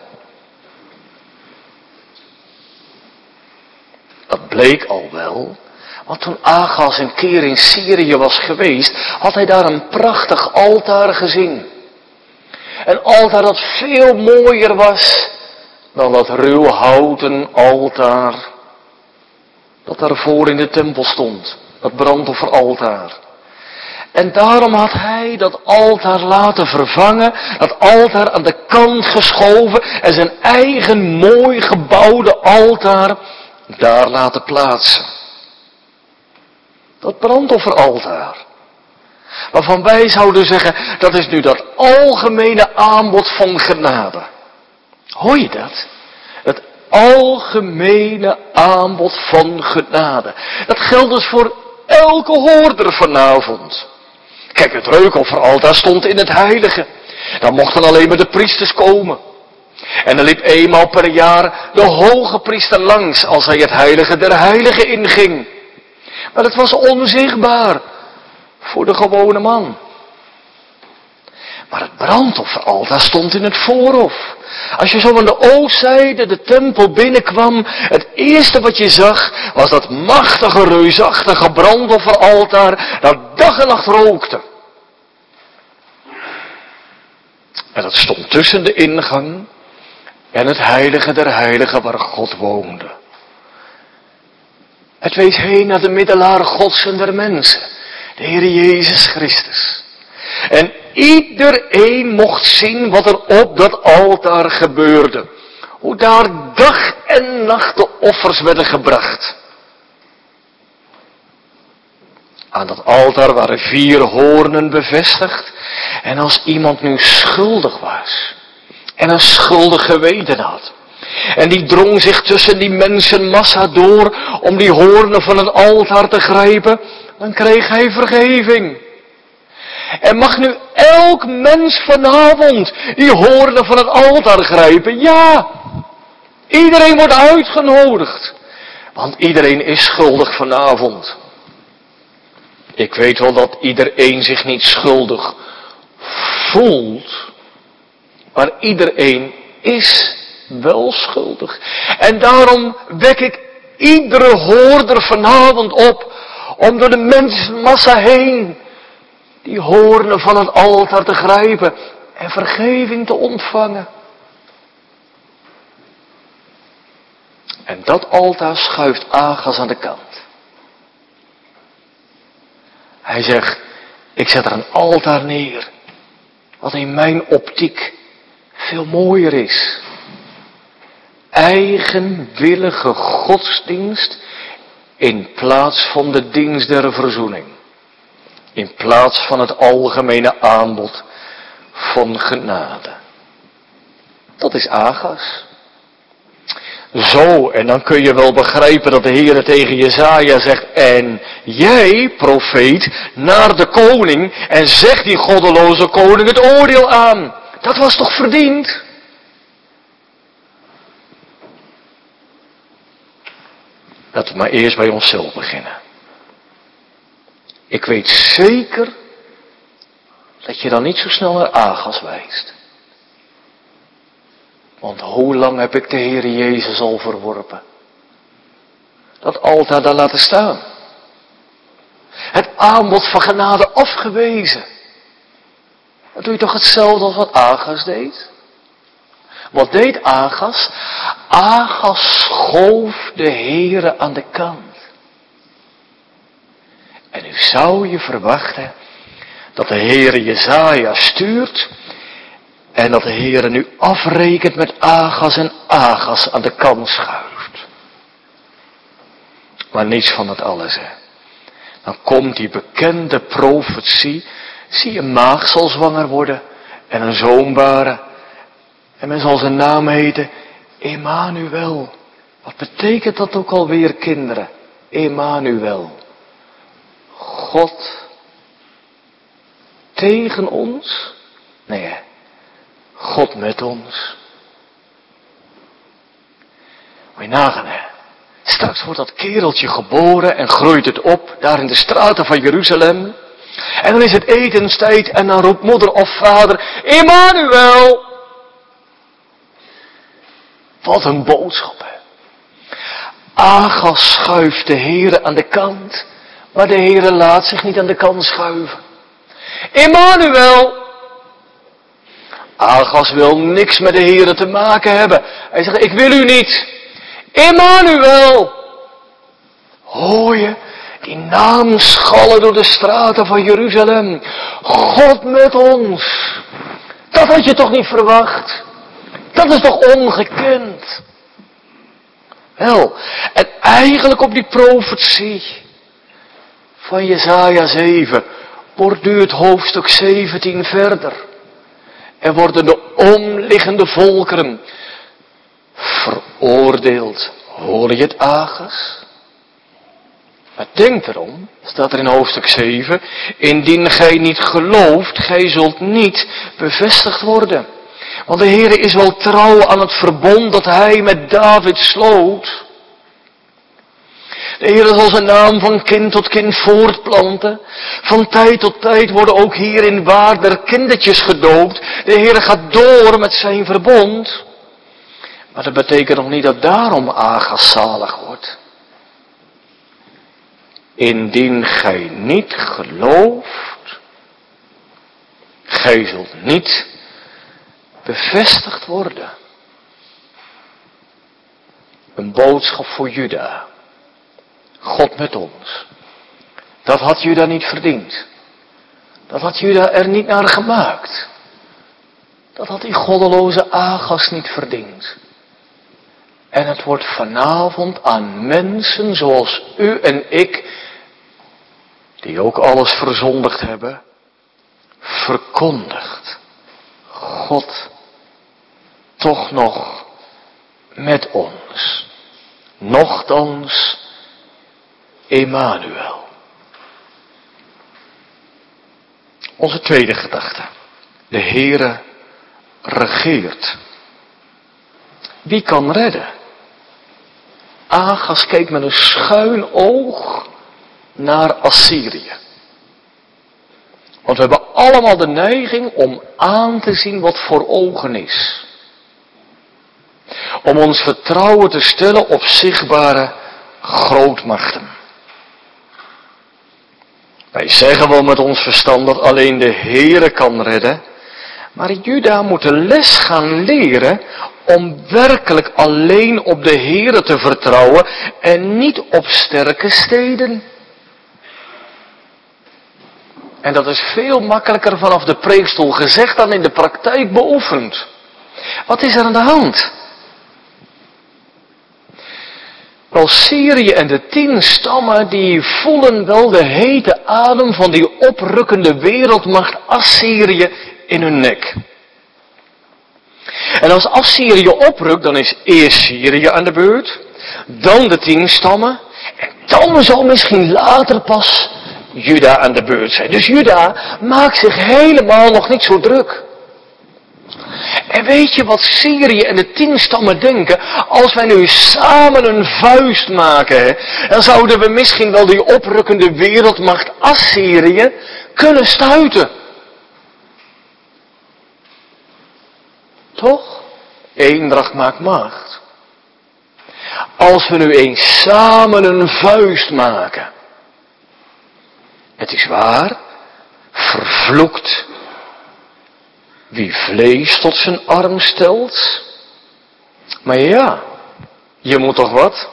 Dat bleek al wel, want toen Agas een keer in Syrië was geweest, had hij daar een prachtig altaar gezien. Een altaar dat veel mooier was dan dat ruwhouten altaar dat daarvoor in de tempel stond. Dat brandofferaltaar. En daarom had hij dat altaar laten vervangen, dat altaar aan de kant geschoven en zijn eigen mooi gebouwde altaar daar laten plaatsen. Dat brandofferaltaar. Waarvan wij zouden zeggen, dat is nu dat algemene aanbod van genade. Hoor je dat? Het algemene aanbod van genade. Dat geldt dus voor elke hoorder vanavond. Kijk, het reukofferaltaar stond in het heilige. Dan mochten alleen maar de priesters komen. En er liep eenmaal per jaar de hoge priester langs als hij het heilige der heiligen inging. Maar het was onzichtbaar voor de gewone man. Maar het brandofferaltaar stond in het voorhof. Als je zo aan de oostzijde de tempel binnenkwam, het eerste wat je zag, was dat machtige, reusachtige brandofferaltaar dat dag en nacht rookte. En dat stond tussen de ingang en het heilige der heiligen waar God woonde. Het wees heen naar de middelaar Gods en der mensen, de Heer Jezus Christus. En iedereen mocht zien wat er op dat altaar gebeurde. Hoe daar dag en nacht de offers werden gebracht. Aan dat altaar waren vier hoornen bevestigd. En als iemand nu schuldig was en een schuldig geweten had, en die drong zich tussen die mensenmassa door om die hoornen van het altaar te grijpen, dan kreeg hij vergeving. En mag nu elk mens vanavond die hoornen van het altaar grijpen? Ja, iedereen wordt uitgenodigd, want iedereen is schuldig vanavond. Ik weet wel dat iedereen zich niet schuldig voelt, maar iedereen is wel schuldig. En daarom wek ik iedere hoorder vanavond op om door de mensenmassa heen die hoornen van het altaar te grijpen en vergeving te ontvangen. En dat altaar schuift Agas aan de kant. Hij zegt, ik zet er een altaar neer, wat in mijn optiek veel mooier is. Eigenwillige godsdienst in plaats van de dienst der verzoening. In plaats van het algemene aanbod van genade. Dat is Agas. Zo, en dan kun je wel begrijpen dat de Heer tegen Jesaja zegt, en jij, profeet, naar de koning en zeg die goddeloze koning het oordeel aan. Dat was toch verdiend? Laten we maar eerst bij onszelf beginnen. Ik weet zeker dat je dan niet zo snel naar Agas wijst. Want hoe lang heb ik de Heer Jezus al verworpen? Dat altaar daar laten staan. Het aanbod van genade afgewezen. Dan doe je toch hetzelfde als wat Agas deed? Wat deed Agas? Agas schoof de Heere aan de kant. En nu zou je verwachten dat de Heere Jesaja stuurt en dat de Heere nu afrekent met Agas en Agas aan de kant schuift. Maar niets van het alles, hè. Dan komt die bekende profetie, zie een maagd zal zwanger worden en een zoon baren. En men zal zijn naam heten Emmanuel. Wat betekent dat ook alweer, kinderen? Emmanuel. God tegen ons? Nee, God met ons. Moet je nagaan, hè. Straks wordt dat kereltje geboren en groeit het op, daar in de straten van Jeruzalem. En dan is het etenstijd en dan roept moeder of vader, Emmanuel! Wat een boodschap, hè. Agas schuift de Heere aan de kant, maar de Heere laat zich niet aan de kant schuiven. Emmanuel! Agas wil niks met de Heere te maken hebben. Hij zegt, ik wil u niet. Emmanuel! Hoor je die naam schallen door de straten van Jeruzalem? God met ons! Dat had je toch niet verwacht? Dat is toch ongekend? Wel, en eigenlijk op die profetie van Jesaja zeven borduurt hoofdstuk zeventien verder. En worden de omliggende volkeren veroordeeld. Hoor je het, Agas? Maar denk erom, staat er in hoofdstuk zeven, indien gij niet gelooft, gij zult niet bevestigd worden. Want de Heer is wel trouw aan het verbond dat hij met David sloot. De Heer zal zijn naam van kind tot kind voortplanten. Van tijd tot tijd worden ook hier in Waarder kindertjes gedoopt. De Heer gaat door met zijn verbond. Maar dat betekent nog niet dat daarom Agas zalig wordt. Indien gij niet gelooft, gij zult niet bevestigd worden. Een boodschap voor Juda. God met ons. Dat had Juda niet verdiend. Dat had Juda er niet naar gemaakt. Dat had die goddeloze Agas niet verdiend. En het wordt vanavond aan mensen zoals u en ik, die ook alles verzondigd hebben, verkondigd. God toch nog met ons. Nochtans Emmanuel. Onze tweede gedachte. De Heere regeert. Wie kan redden? Agas keek met een schuin oog naar Assyrië. Want we hebben allemaal de neiging om aan te zien wat voor ogen is. Om ons vertrouwen te stellen op zichtbare grootmachten. Wij zeggen wel met ons verstand dat alleen de Heere kan redden. Maar Juda moet de les gaan leren om werkelijk alleen op de Heere te vertrouwen en niet op sterke steden. En dat is veel makkelijker vanaf de preekstoel gezegd dan in de praktijk beoefend. Wat is er aan de hand? Wel, Syrië en de tien stammen die voelen wel de hete adem van die oprukkende wereldmacht Assyrië in hun nek. En als Assyrië oprukt, dan is eerst Syrië aan de beurt, dan de tien stammen, en dan zal misschien later pas Juda aan de beurt zijn. Dus Juda maakt zich helemaal nog niet zo druk. En weet je wat Syrië en de tien stammen denken? Als wij nu samen een vuist maken, hè, dan zouden we misschien wel die oprukkende wereldmacht Assyrië kunnen stuiten. Toch? Eendracht maakt macht. Als we nu eens samen een vuist maken. Het is waar, vervloekt wie vlees tot zijn arm stelt. Maar ja, je moet toch wat?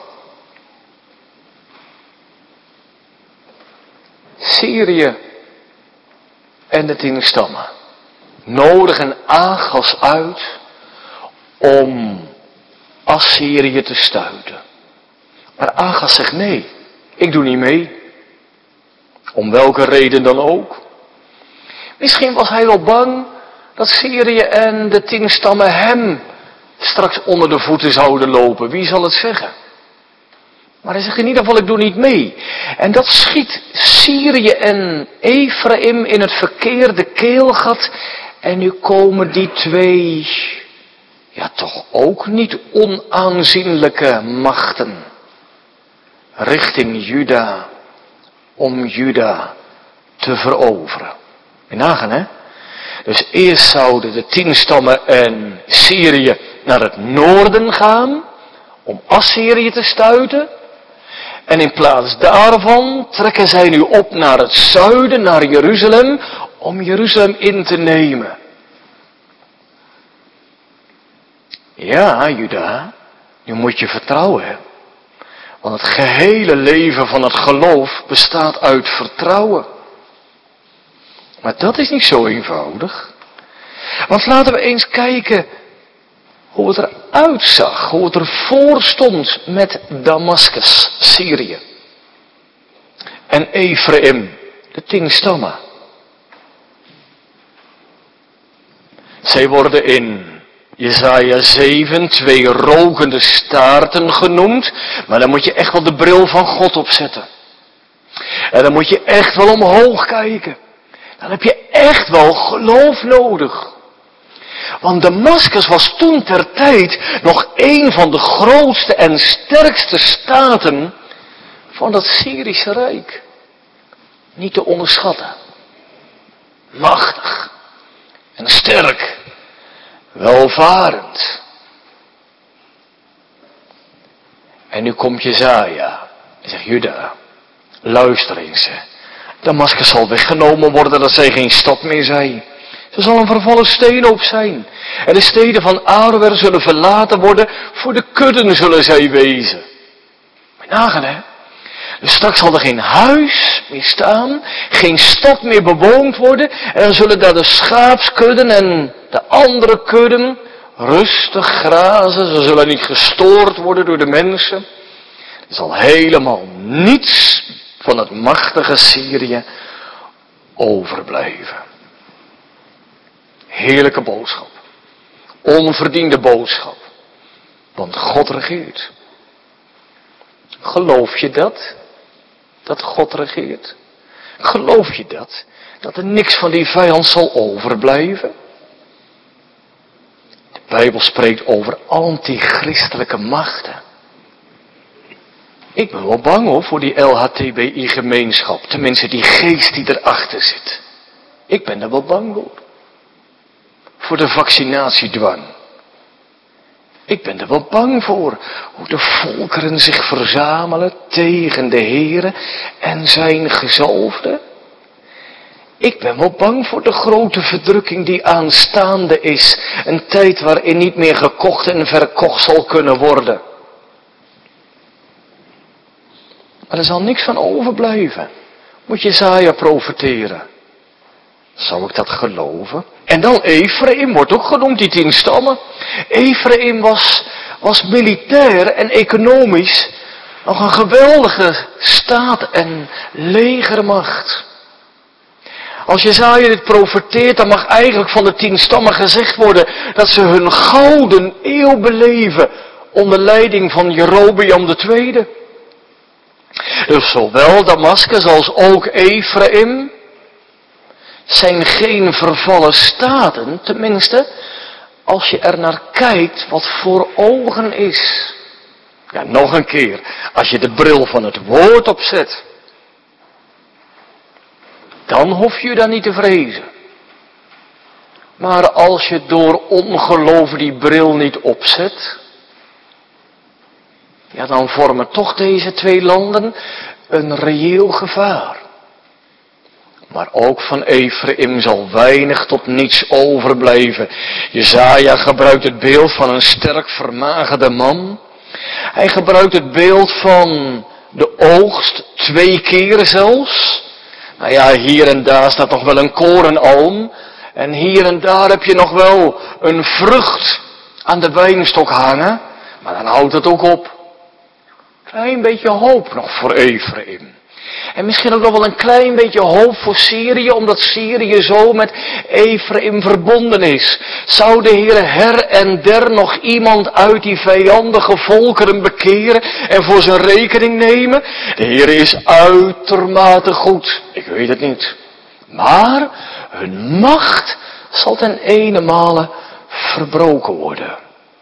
Syrië en de tien stammen nodigen Agas uit om Assyrië te stuiten. Maar Agas zegt nee, ik doe niet mee. Om welke reden dan ook. Misschien was hij wel bang dat Syrië en de tien stammen hem straks onder de voeten zouden lopen. Wie zal het zeggen? Maar hij zegt in ieder geval, ik doe niet mee. En dat schiet Syrië en Ephraim in het verkeerde keelgat. En nu komen die twee, ja toch ook niet onaanzienlijke machten richting Juda, om Juda te veroveren. En nagaan, hè? Dus eerst zouden de tien stammen en Syrië naar het noorden gaan, om Assyrië te stuiten. En in plaats daarvan trekken zij nu op naar het zuiden, naar Jeruzalem, om Jeruzalem in te nemen. Ja, Juda, nu moet je vertrouwen hebben. Want het gehele leven van het geloof bestaat uit vertrouwen. Maar dat is niet zo eenvoudig. Want laten we eens kijken hoe het eruit zag, hoe het ervoor stond met Damascus, Syrië. En Ephraim, de tien stammen. Zij worden in Jesaja zeven twee rokende staarten genoemd. Maar dan moet je echt wel de bril van God opzetten. En dan moet je echt wel omhoog kijken. Dan heb je echt wel geloof nodig. Want Damascus was toen ter tijd nog een van de grootste en sterkste staten van dat Syrische Rijk. Niet te onderschatten. Machtig. En sterk. Welvarend. En nu komt Jesaja. En zegt, Juda, luister eens. Damaskus zal weggenomen worden dat zij geen stad meer zijn. Ze zal een vervallen steenhoop zijn. En de steden van Aroer zullen verlaten worden. Voor de kudden zullen zij wezen. Maar nagaan hè. Dus straks zal er geen huis meer staan. Geen stad meer bewoond worden. En dan zullen daar de schaapskudden en de andere kudden rustig grazen. Ze zullen niet gestoord worden door de mensen. Er zal helemaal niets van het machtige Syrië overblijven. Heerlijke boodschap. Onverdiende boodschap. Want God regeert. Geloof je dat? Dat God regeert? Geloof je dat? Dat er niks van die vijand zal overblijven? De Bijbel spreekt over antichristelijke machten. Ik ben wel bang hoor voor die L H T B I-gemeenschap. Tenminste die geest die erachter zit. Ik ben er wel bang voor. Voor de vaccinatiedwang. Ik ben er wel bang voor. Hoe de volkeren zich verzamelen tegen de Heere en zijn gezalfde. Ik ben wel bang voor de grote verdrukking die aanstaande is. Een tijd waarin niet meer gekocht en verkocht zal kunnen worden. Maar er zal niks van overblijven. Moet Jesaja profeteren. Zou ik dat geloven? En dan Ephraim wordt ook genoemd, die tien stammen. Ephraim was, was militair en economisch nog een geweldige staat en legermacht. Als Jesaja dit profeteert, dan mag eigenlijk van de tien stammen gezegd worden dat ze hun gouden eeuw beleven onder leiding van Jerobeam de tweede. Dus zowel Damaskus als ook Ephraim zijn geen vervallen staten, tenminste, als je er naar kijkt wat voor ogen is. Ja, nog een keer, als je de bril van het woord opzet, dan hoef je daar niet te vrezen. Maar als je door ongeloof die bril niet opzet, ja, dan vormen toch deze twee landen een reëel gevaar. Maar ook van Ephraim zal weinig tot niets overblijven. Jesaja gebruikt het beeld van een sterk vermagerde man. Hij gebruikt het beeld van de oogst, twee keren zelfs. Nou ja, hier en daar staat nog wel een korenalm. En hier en daar heb je nog wel een vrucht aan de wijnstok hangen. Maar dan houdt het ook op. Klein beetje hoop nog voor Ephraim. En misschien ook nog wel een klein beetje hoop voor Syrië, omdat Syrië zo met Ephraim verbonden is. Zou de Heer her en der nog iemand uit die vijandige volkeren bekeren en voor zijn rekening nemen? De Heer is uitermate goed. Ik weet het niet. Maar hun macht zal ten ene verbroken worden.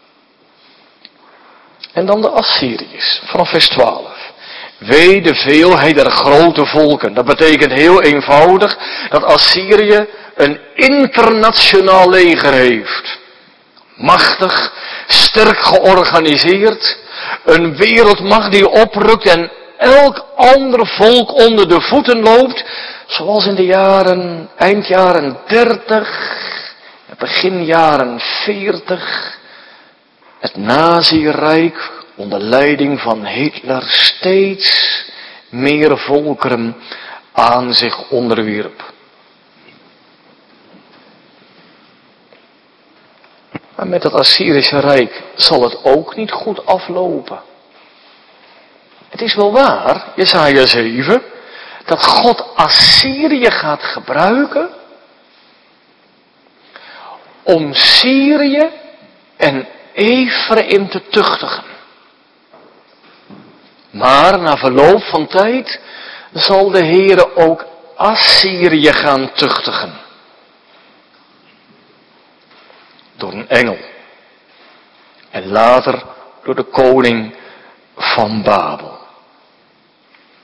En dan de Assyriërs, vanaf vers twaalf. Wee de veelheid der grote volken. Dat betekent heel eenvoudig dat Assyrië een internationaal leger heeft. Machtig, sterk georganiseerd. Een wereldmacht die oprukt en elk ander volk onder de voeten loopt. Zoals in de jaren, eind jaren dertig, begin jaren veertig. Het Nazi-rijk onder leiding van Hitler steeds meer volkeren aan zich onderwierp. Maar met het Assyrische Rijk zal het ook niet goed aflopen. Het is wel waar, Jesaja zeven, dat God Assyrië gaat gebruiken om Syrië en Ephraim te tuchtigen. Maar na verloop van tijd zal de Heere ook Assyrië gaan tuchtigen. Door een engel. En later door de koning van Babel.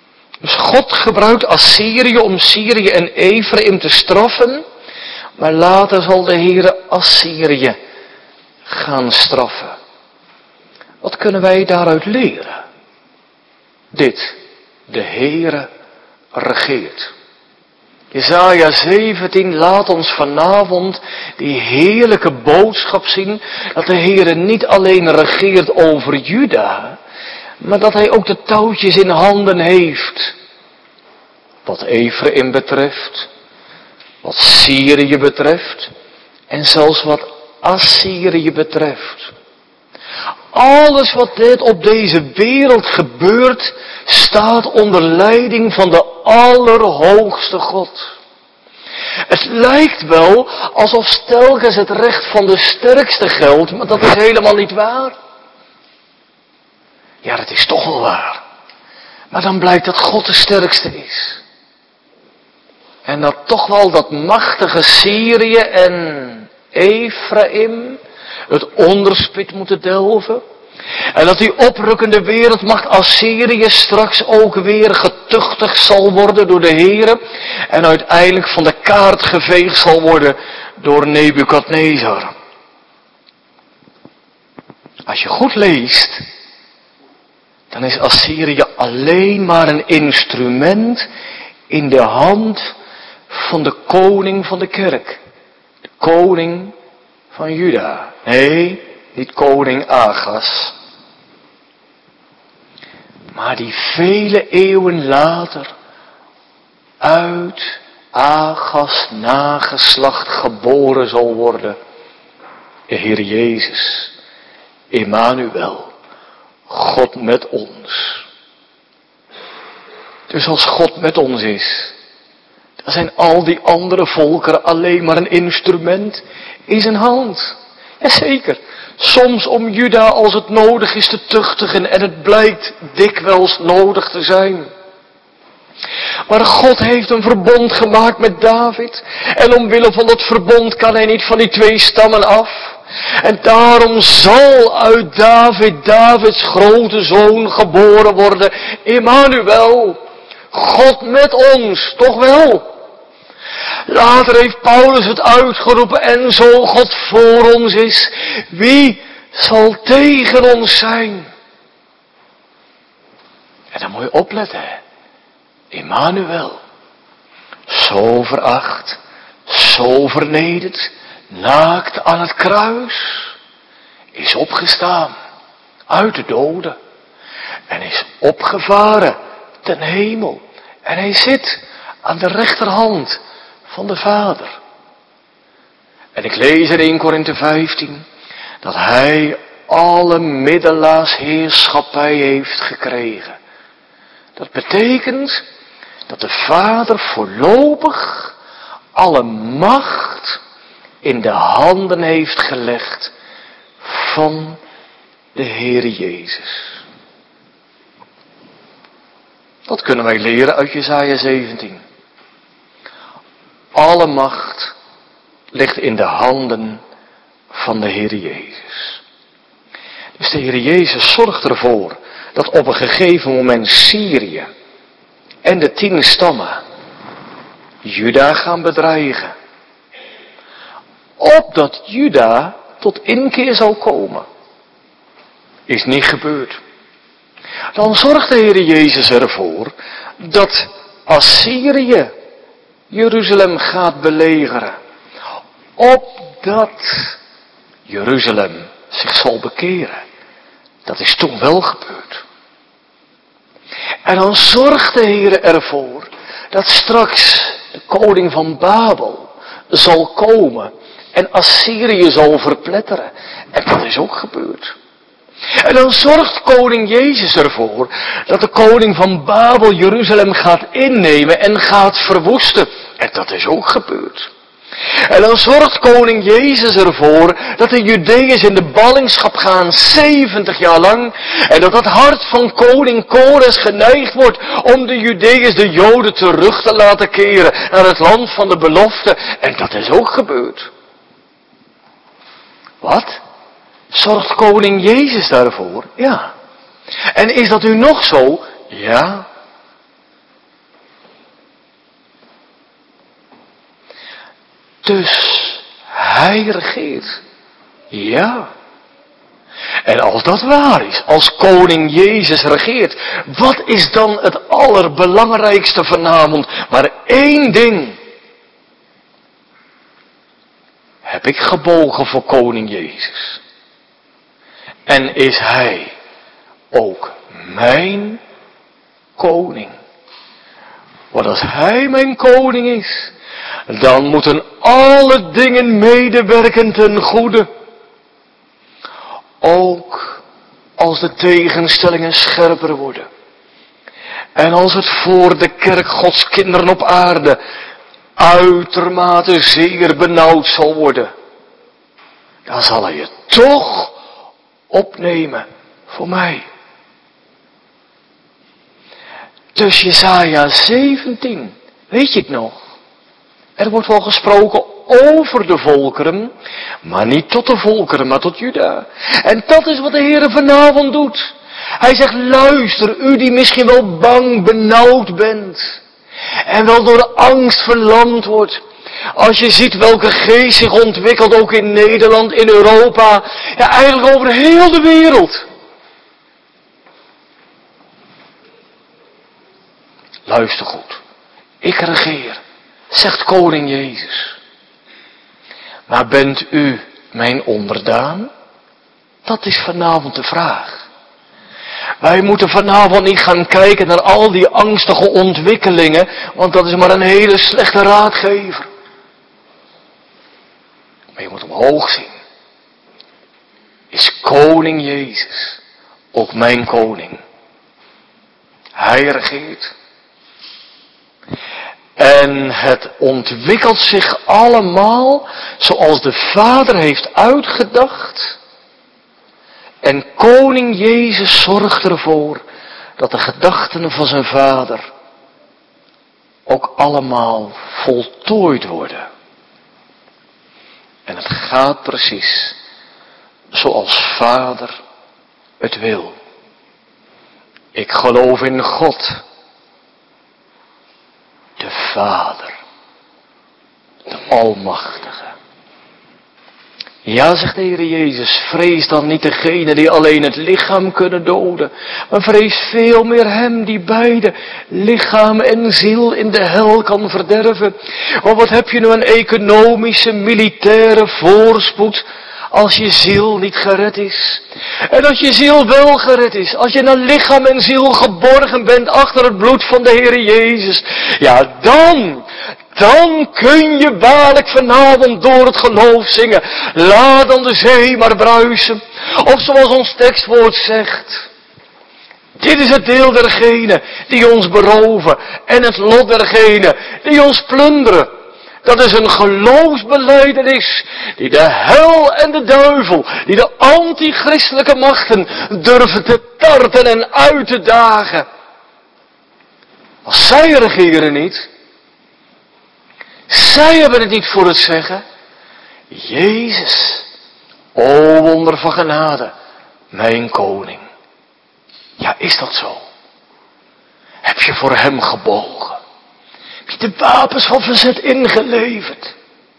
Dus God gebruikt Assyrië om Syrië en Ephraim te straffen. Maar later zal de Heere Assyrië gaan straffen. Wat kunnen wij daaruit leren? Dit, de Heere regeert. Jesaja zeventien laat ons vanavond die heerlijke boodschap zien dat de Heere niet alleen regeert over Juda, maar dat hij ook de touwtjes in handen heeft. Wat Ephraim betreft, wat Syrië betreft en zelfs wat Assyrië betreft. Alles wat dit op deze wereld gebeurt, staat onder leiding van de Allerhoogste God. Het lijkt wel alsof telkens het recht van de sterkste geldt, maar dat is helemaal niet waar. Ja, dat is toch wel waar. Maar dan blijkt dat God de sterkste is. En dat toch wel dat machtige Syrië en Ephraim het onderspit moeten delven. En dat die oprukkende wereldmacht Assyrië straks ook weer getuchtigd zal worden door de Heere. En uiteindelijk van de kaart geveegd zal worden door Nebukadnezar. Als je goed leest, dan is Assyrië alleen maar een instrument in de hand van de koning van de kerk. De koning van Juda. Nee, niet koning Agas. Maar die vele eeuwen later uit Agas nageslacht geboren zal worden. De Heer Jezus, Emmanuel, God met ons. Dus als God met ons is, dan zijn al die andere volkeren alleen maar een instrument in zijn hand. Jazeker, soms om Juda als het nodig is te tuchtigen en het blijkt dikwijls nodig te zijn. Maar God heeft een verbond gemaakt met David. En omwille van dat verbond kan hij niet van die twee stammen af. En daarom zal uit David, Davids grote zoon, geboren worden. Emmanuel, God met ons, toch wel? Later heeft Paulus het uitgeroepen, en zo God voor ons is, wie zal tegen ons zijn? En dan moet je opletten, hè. Emmanuel, zo veracht, zo vernederd, naakt aan het kruis, is opgestaan uit de doden en is opgevaren ten hemel. En hij zit aan de rechterhand van de Vader. En ik lees in Eerste Korinthe vijftien dat hij alle middelaarsheerschappij heeft gekregen. Dat betekent dat de Vader voorlopig alle macht in de handen heeft gelegd van de Heere Jezus. Dat kunnen wij leren uit Jesaja zeventien. Alle macht ligt in de handen van de Heere Jezus. Dus de Heere Jezus zorgt ervoor dat op een gegeven moment Syrië en de tien stammen Juda gaan bedreigen. Opdat Juda tot inkeer zal komen. Is niet gebeurd. Dan zorgt de Heere Jezus ervoor dat Assyrië Jeruzalem gaat belegeren. Opdat Jeruzalem zich zal bekeren. Dat is toen wel gebeurd. En dan zorgt de Heere ervoor dat straks de koning van Babel zal komen en Assyrië zal verpletteren. En dat is ook gebeurd. En dan zorgt koning Jezus ervoor dat de koning van Babel Jeruzalem gaat innemen en gaat verwoesten. En dat is ook gebeurd. En dan zorgt koning Jezus ervoor dat de Judeërs in de ballingschap gaan zeventig jaar lang. En dat het hart van koning Kores geneigd wordt om de Judeërs, de Joden, terug te laten keren naar het land van de belofte. En dat is ook gebeurd. Wat? Zorgt koning Jezus daarvoor? Ja. En is dat nu nog zo? Ja. Dus hij regeert. Ja. En als dat waar is, als koning Jezus regeert, wat is dan het allerbelangrijkste vanavond? Maar één ding. Heb ik gebogen voor koning Jezus? En is hij ook mijn koning? Want als hij mijn koning is, dan moeten alle dingen medewerken ten goede. Ook als de tegenstellingen scherper worden. En als het voor de kerk Gods kinderen op aarde uitermate zeer benauwd zal worden. Dan zal hij het toch opnemen voor mij. Dus Jesaja zeventien, weet je het nog? Er wordt wel gesproken over de volkeren, maar niet tot de volkeren, maar tot Juda. En dat is wat de Heer vanavond doet. Hij zegt, luister, u die misschien wel bang, benauwd bent. En wel door de angst verlamd wordt. Als je ziet welke geest zich ontwikkelt, ook in Nederland, in Europa. Ja, eigenlijk over heel de wereld. Luister goed. Ik regeer, zegt koning Jezus. Maar bent u mijn onderdaan? Dat is vanavond de vraag. Wij moeten vanavond niet gaan kijken naar al die angstige ontwikkelingen, want dat is maar een hele slechte raadgever. Maar je moet omhoog zien. Is koning Jezus ook mijn koning? Hij regeert. En het ontwikkelt zich allemaal zoals de Vader heeft uitgedacht. En koning Jezus zorgt ervoor dat de gedachten van zijn Vader ook allemaal voltooid worden. En het gaat precies zoals Vader het wil. Ik geloof in God, de Vader, de Almachtige. Ja, zegt de Heer Jezus, vrees dan niet degene die alleen het lichaam kunnen doden, maar vrees veel meer hem die beide lichaam en ziel in de hel kan verderven. Want wat heb je nu aan economische, militaire voorspoed als je ziel niet gered is? En als je ziel wel gered is, als je naar lichaam en ziel geborgen bent achter het bloed van de Heer Jezus, ja dan, dan kun je waarlijk vanavond door het geloof zingen. Laat dan de zee maar bruisen. Of zoals ons tekstwoord zegt. Dit is het deel dergenen die ons beroven. En het lot dergenen die ons plunderen. Dat is een geloofsbelijdenis die de hel en de duivel, die de antichristelijke machten durven te tarten en uit te dagen. Als zij regeren niet, zij hebben het niet voor het zeggen. Jezus, o wonder van genade, mijn koning. Ja, is dat zo? Heb je voor hem gebogen? Heb je de wapens van verzet ingeleverd?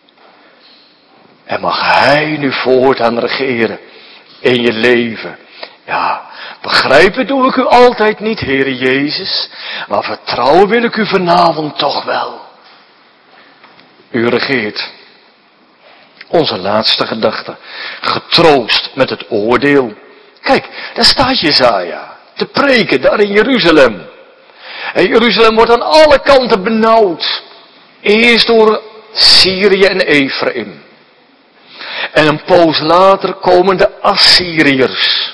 En mag hij nu voortaan regeren in je leven? Ja, begrijpen doe ik u altijd niet, Heere Jezus, maar vertrouwen wil ik u vanavond toch wel. U regeert. Onze laatste gedachte. Getroost met het oordeel. Kijk, daar staat Jesaja te preken daar in Jeruzalem. En Jeruzalem wordt aan alle kanten benauwd. Eerst door Syrië en Ephraim. En een poos later komen de Assyriërs.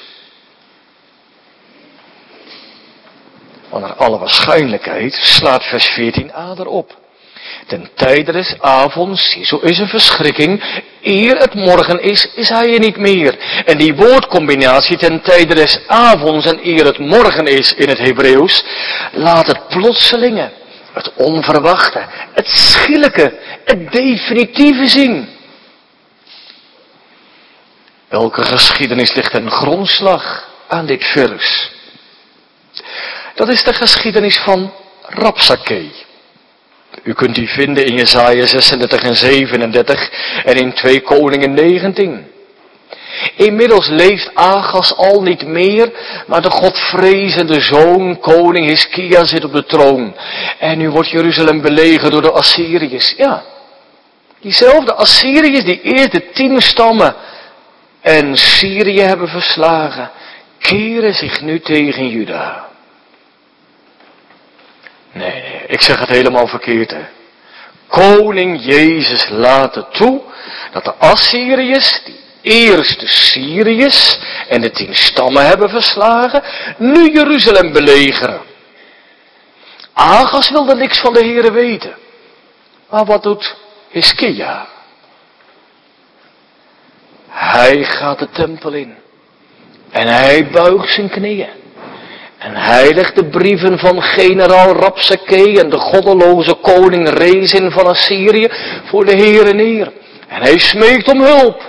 Want naar alle waarschijnlijkheid slaat vers veertien a erop. Ten tijde des avonds, zo is een verschrikking, eer het morgen is, is hij er niet meer. En die woordcombinatie ten tijde des avonds en eer het morgen is in het Hebreeuws, laat het plotselinge, het onverwachte, het schielijke, het definitieve zien. Welke geschiedenis ligt ten grondslag aan dit vers? Dat is de geschiedenis van Rapsakee. U kunt die vinden in Jesaja zesendertig en zevenendertig en in twee Koningen negentien. Inmiddels leeft Agas al niet meer, maar de godvrezende zoon, koning Hiskia, zit op de troon. En nu wordt Jeruzalem belegerd door de Assyriërs. Ja, diezelfde Assyriërs die eerst de tien stammen en Syrië hebben verslagen, keren zich nu tegen Juda. Nee, nee, ik zeg het helemaal verkeerd, hè. Koning Jezus laat het toe dat de Assyriërs, die eerst de Syriërs en de tien stammen hebben verslagen, nu Jeruzalem belegeren. Agas wilde niks van de Heere weten. Maar wat doet Hiskia? Hij gaat de tempel in. En hij buigt zijn knieën. En hij legt de brieven van generaal Rabsakeh en de goddeloze koning Rezin van Assyrië voor de Heere neer. En hij smeekt om hulp.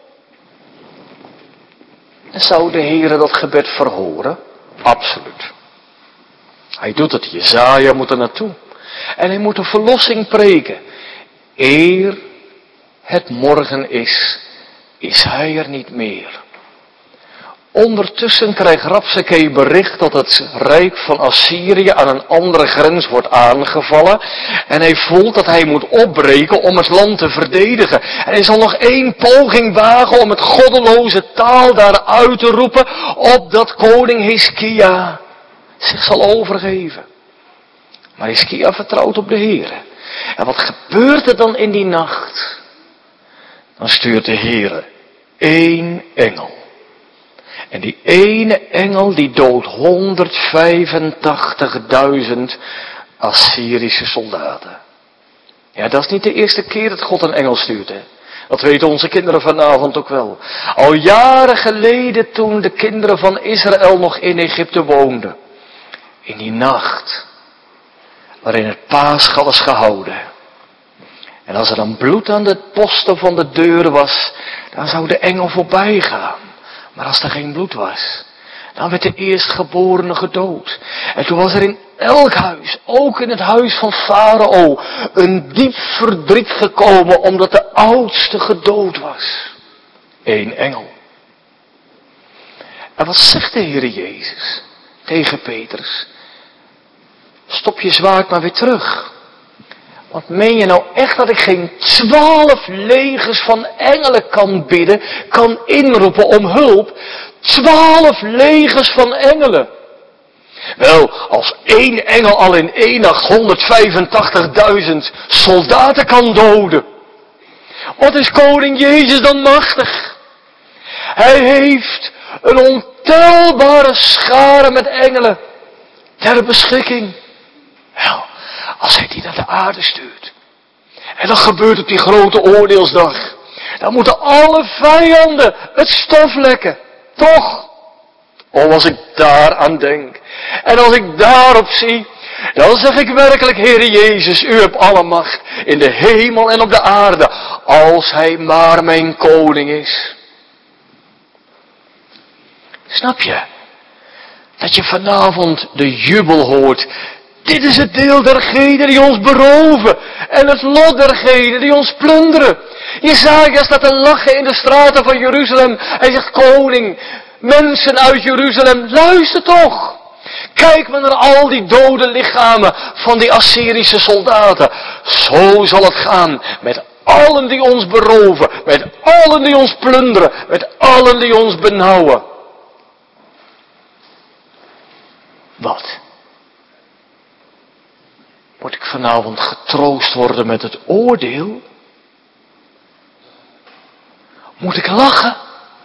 En zou de Heere dat gebed verhoren? Absoluut. Hij doet het. Jesaja moet er naartoe. En hij moet de verlossing preken. Eer het morgen is, is hij er niet meer. Ondertussen krijgt Rabsakeh bericht dat het rijk van Assyrië aan een andere grens wordt aangevallen. En hij voelt dat hij moet opbreken om het land te verdedigen. En hij zal nog één poging wagen om het goddeloze taal daar uit te roepen, opdat koning Hiskia zich zal overgeven. Maar Hiskia vertrouwt op de Heere. En wat gebeurt er dan in die nacht? Dan stuurt de Heere één engel. En die ene engel die doodt honderdvijfentachtigduizend Assyrische soldaten. Ja, dat is niet de eerste keer dat God een engel stuurt, hè. Dat weten onze kinderen vanavond ook wel. Al jaren geleden toen de kinderen van Israël nog in Egypte woonden. In die nacht waarin het Paascha was gehouden. En als er dan bloed aan de posten van de deuren was, dan zou de engel voorbij gaan. Maar als er geen bloed was, dan werd de eerstgeborene gedood. En toen was er in elk huis, ook in het huis van Farao, een diep verdriet gekomen omdat de oudste gedood was. Eén engel. En wat zegt de Heer Jezus tegen Petrus? Stop je zwaard maar weer terug. Want meen je nou echt dat ik geen twaalf legers van engelen kan bidden, kan inroepen om hulp? Twaalf legers van engelen. Wel, als één engel al in één nacht honderdvijfentachtigduizend soldaten kan doden. Wat is koning Jezus dan machtig? Hij heeft een ontelbare schare met engelen ter beschikking. Wel, als hij die naar de aarde stuurt. En dat gebeurt op die grote oordeelsdag. Dan moeten alle vijanden het stof lekken. Toch? Oh, als ik daar aan denk. En als ik daarop zie. Dan zeg ik werkelijk, Heere Jezus, u hebt alle macht. In de hemel en op de aarde. Als hij maar mijn koning is. Snap je? Dat je vanavond de jubel hoort. Dit is het deel dergenen die ons beroven. En het lot dergenen die ons plunderen. Jesaja staat te lachen in de straten van Jeruzalem. Hij zegt, koning, mensen uit Jeruzalem, luister toch. Kijk maar naar al die dode lichamen van die Assyrische soldaten. Zo zal het gaan met allen die ons beroven. Met allen die ons plunderen. Met allen die ons benauwen. Wat? Moet ik vanavond getroost worden met het oordeel? Moet ik lachen?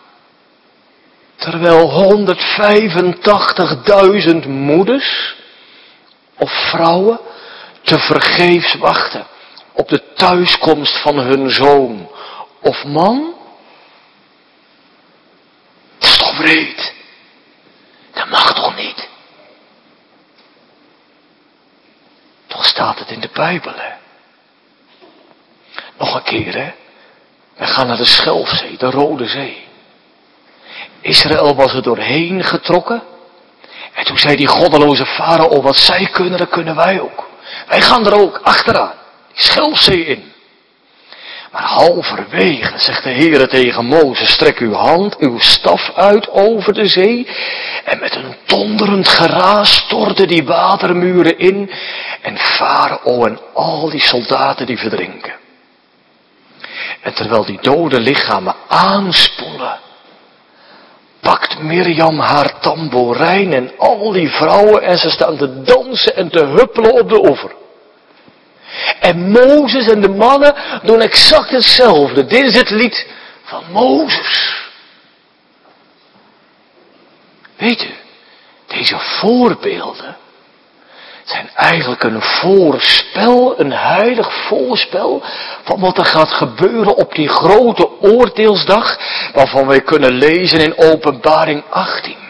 Terwijl honderdvijfentachtigduizend moeders of vrouwen tevergeefs wachten op de thuiskomst van hun zoon of man? Dat is toch wreed? Dat mag toch niet? Toch staat het in de Bijbel, hè? Nog een keer, hè? We gaan naar de Schelfzee, de Rode Zee. Israël was er doorheen getrokken. En toen zei die goddeloze farao, wat zij kunnen, dat kunnen wij ook. Wij gaan er ook achteraan, die Schelfzee in. Maar halverwege zegt de Heere tegen Mozes, strek uw hand, uw staf uit over de zee. En met een donderend geraas storten die watermuren in. En Farao en al die soldaten die verdrinken. En terwijl die dode lichamen aanspoelen, pakt Mirjam haar tamboerijn en al die vrouwen en ze staan te dansen en te huppelen op de oever. En Mozes en de mannen doen exact hetzelfde. Dit is het lied van Mozes. Weet u, deze voorbeelden zijn eigenlijk een voorspel, een heilig voorspel van wat er gaat gebeuren op die grote oordeelsdag, waarvan wij kunnen lezen in Openbaring achttien.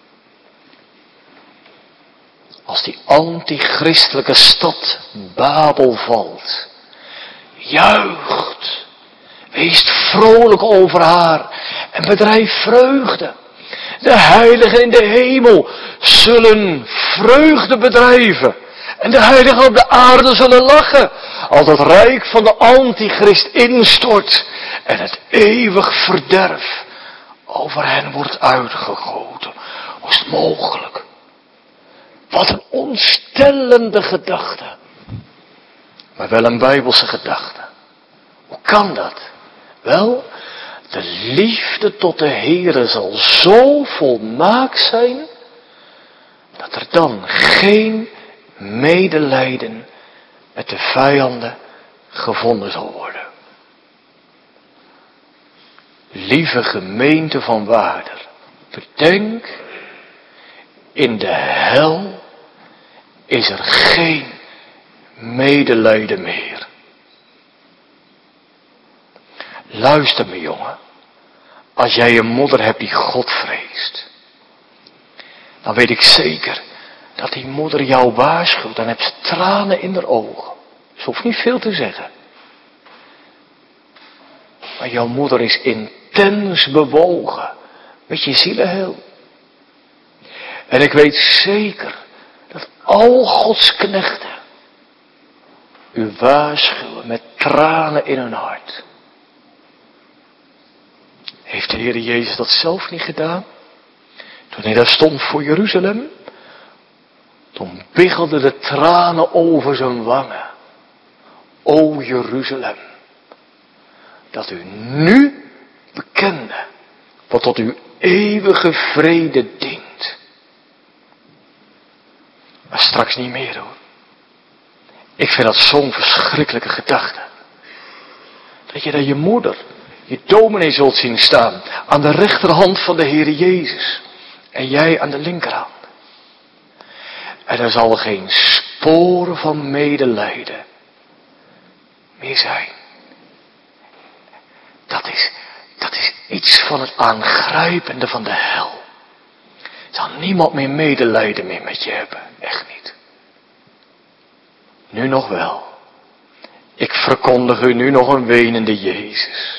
Als die antichristelijke stad Babel valt, juicht, weest vrolijk over haar en bedrijf vreugde. De heiligen in de hemel zullen vreugde bedrijven. En de heiligen op de aarde zullen lachen. Als het rijk van de antichrist instort. En het eeuwig verderf over hen wordt uitgegoten. Hoe is het mogelijk? Wat een ontstellende gedachte. Maar wel een bijbelse gedachte. Hoe kan dat? Wel, de liefde tot de Heere zal zo volmaakt zijn, dat er dan geen medelijden met de vijanden gevonden zal worden. Lieve gemeente van Waarder, bedenk, in de hel is er geen medelijden meer. Luister me jongen, als jij een moeder hebt die God vreest, dan weet ik zeker dat die moeder jou waarschuwt. Dan heb ze tranen in haar ogen. Ze hoeft niet veel te zeggen. Maar jouw moeder is intens bewogen met je zielenheil. En ik weet zeker dat al Gods knechten u waarschuwen met tranen in hun hart. Heeft de Heer Jezus dat zelf niet gedaan? Toen hij daar stond voor Jeruzalem, toen biggelden de tranen over zijn wangen. O Jeruzalem, dat u nu bekende wat tot uw eeuwige vrede dient. Maar straks niet meer hoor. Ik vind dat zo'n verschrikkelijke gedachte. Dat je daar je moeder, je dominee zult zien staan aan de rechterhand van de Heer Jezus. En jij aan de linkerhand. En er zal geen spoor van medelijden meer zijn. Dat is, dat is iets van het aangrijpende van de hel. Er zal niemand meer medelijden meer met je hebben. Echt niet. Nu nog wel. Ik verkondig u nu nog een wenende Jezus.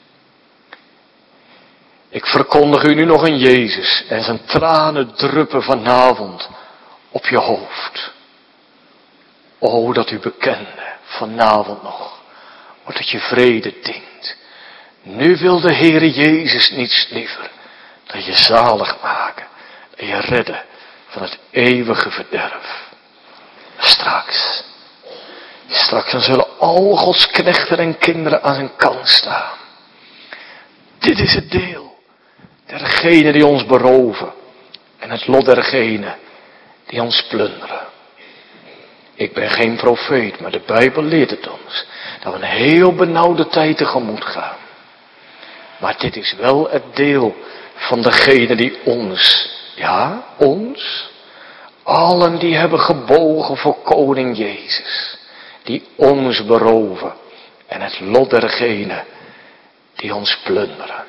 Ik verkondig u nu nog een Jezus en zijn tranen druppen vanavond op je hoofd. O, dat u bekende vanavond nog wat het je vrede dient. Nu wil de Heere Jezus niets liever dan je zalig maken en je redden van het eeuwige verderf. Straks, straks dan zullen al Gods knechten en kinderen aan zijn kant staan. Dit is het deel dergenen die ons beroven en het lot dergenen die ons plunderen. Ik ben geen profeet, maar de Bijbel leert het ons dat we een heel benauwde tijd tegemoet gaan. Maar dit is wel het deel van degenen die ons, ja, ons, allen die hebben gebogen voor koning Jezus, die ons beroven en het lot dergenen die ons plunderen.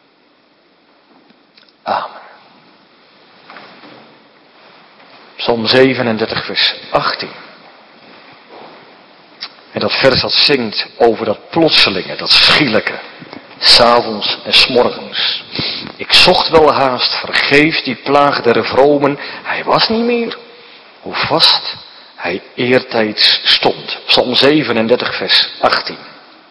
Amen. Psalm zevenendertig vers achttien. En dat vers dat zingt over dat plotselinge, dat schielijke, 's avonds en 's morgens. Ik zocht wel haast vergeefs die plaag der vromen, hij was niet meer. Hoe vast hij eertijds stond. Psalm zevenendertig, vers achttien.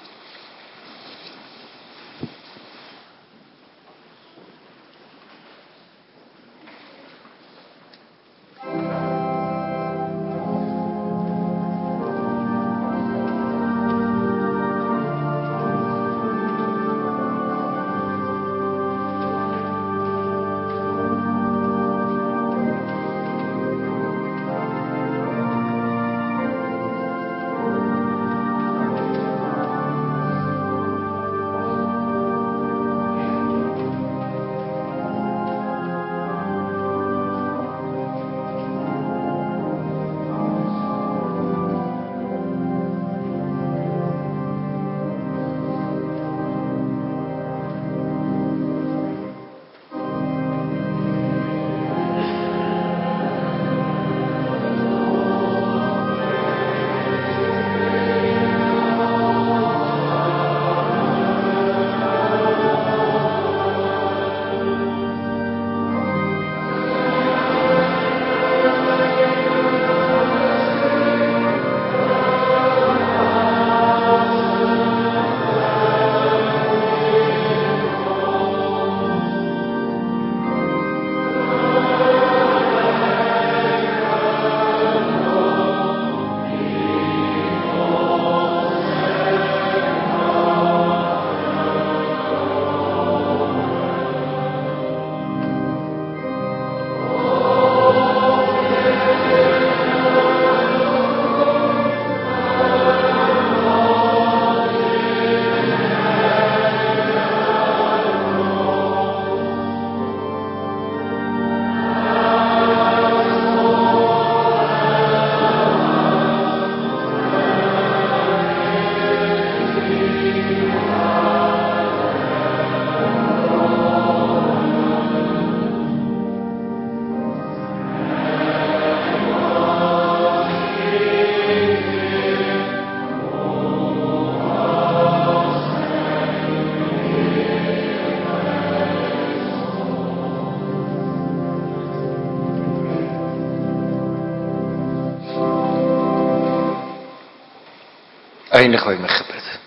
Eindigen wij met gebed.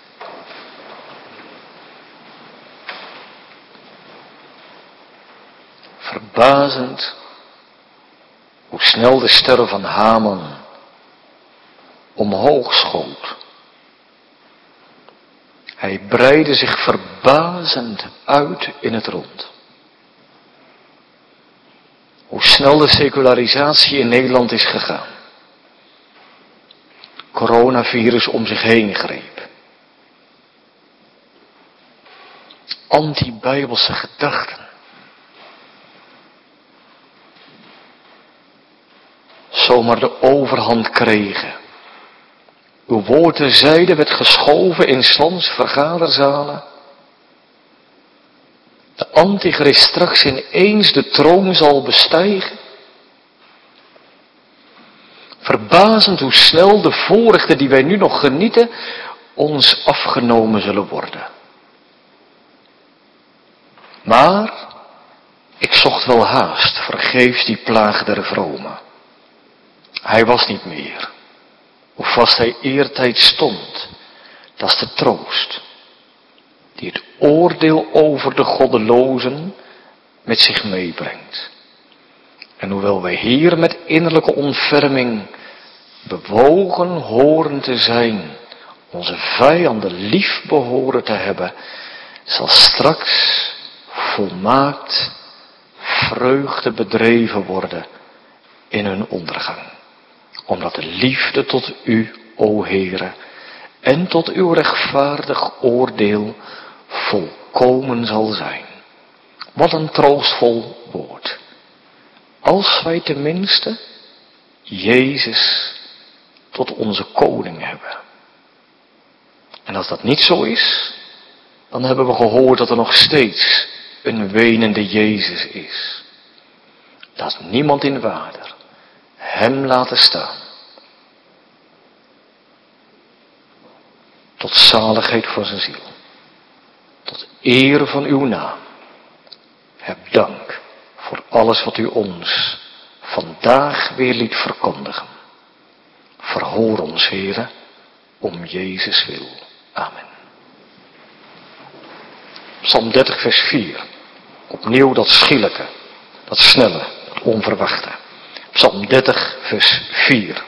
Verbazend hoe snel de ster van Haman omhoog schoot. Hij breidde zich verbazend uit in het rond. Hoe snel de secularisatie in Nederland is gegaan. Coronavirus om zich heen greep. Anti-bijbelse gedachten. Zomaar de overhand kregen. Uw woord terzijde werd geschoven in 's lands vergaderzalen. De antichrist straks ineens de troon zal bestijgen. Verbazend hoe snel de voorrechten die wij nu nog genieten, ons afgenomen zullen worden. Maar, ik zocht wel haast, vergeefs die plaag der vromen. Hij was niet meer. Hoe vast hij eertijd stond, dat is de troost. Die het oordeel over de goddelozen met zich meebrengt. En hoewel wij hier met innerlijke ontferming bewogen horen te zijn, onze vijanden lief behoren te hebben, zal straks volmaakt vreugde bedreven worden in hun ondergang. Omdat de liefde tot u, o Heere, en tot uw rechtvaardig oordeel volkomen zal zijn. Wat een troostvol woord. Als wij tenminste Jezus tot onze koning hebben. En als dat niet zo is, dan hebben we gehoord dat er nog steeds een wenende Jezus is. Dat niemand in waarde hem laten staan. Tot zaligheid voor zijn ziel. Tot eer van uw naam. Heb dank voor alles wat u ons vandaag weer liet verkondigen. Verhoor ons, Heere, om Jezus wil. Amen. Psalm dertig, vers vier. Opnieuw dat schielijke, dat snelle, dat onverwachte. Psalm dertig, vers vier.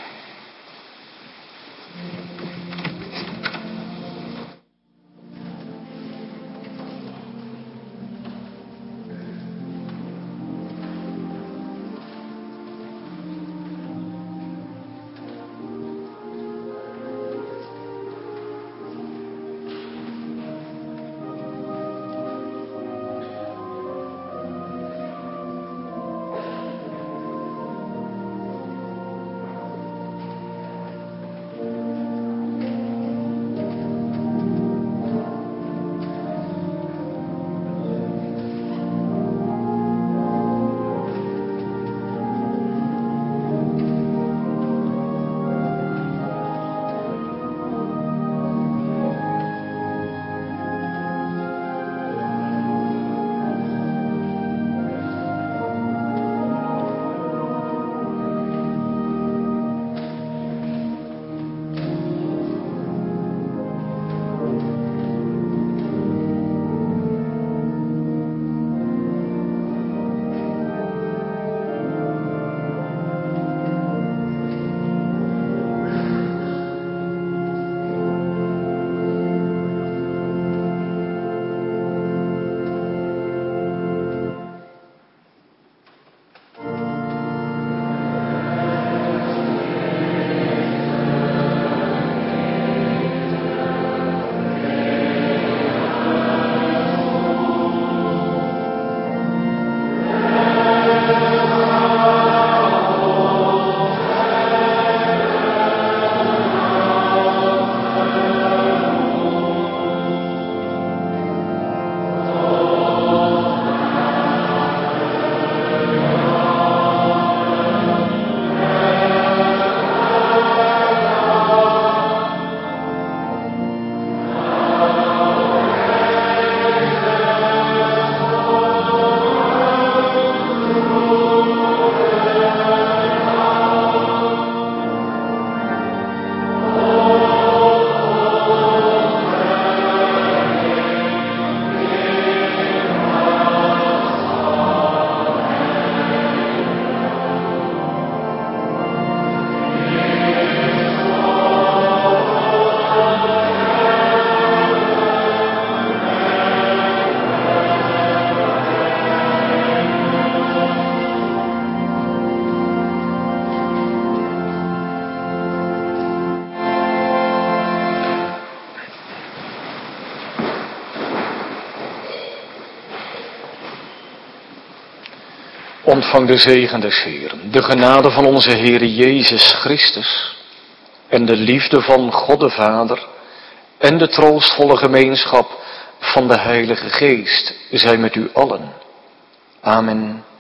Ontvang de zegen des Heeren, de genade van onze Heer Jezus Christus en de liefde van God de Vader en de troostvolle gemeenschap van de Heilige Geest zij met u allen. Amen.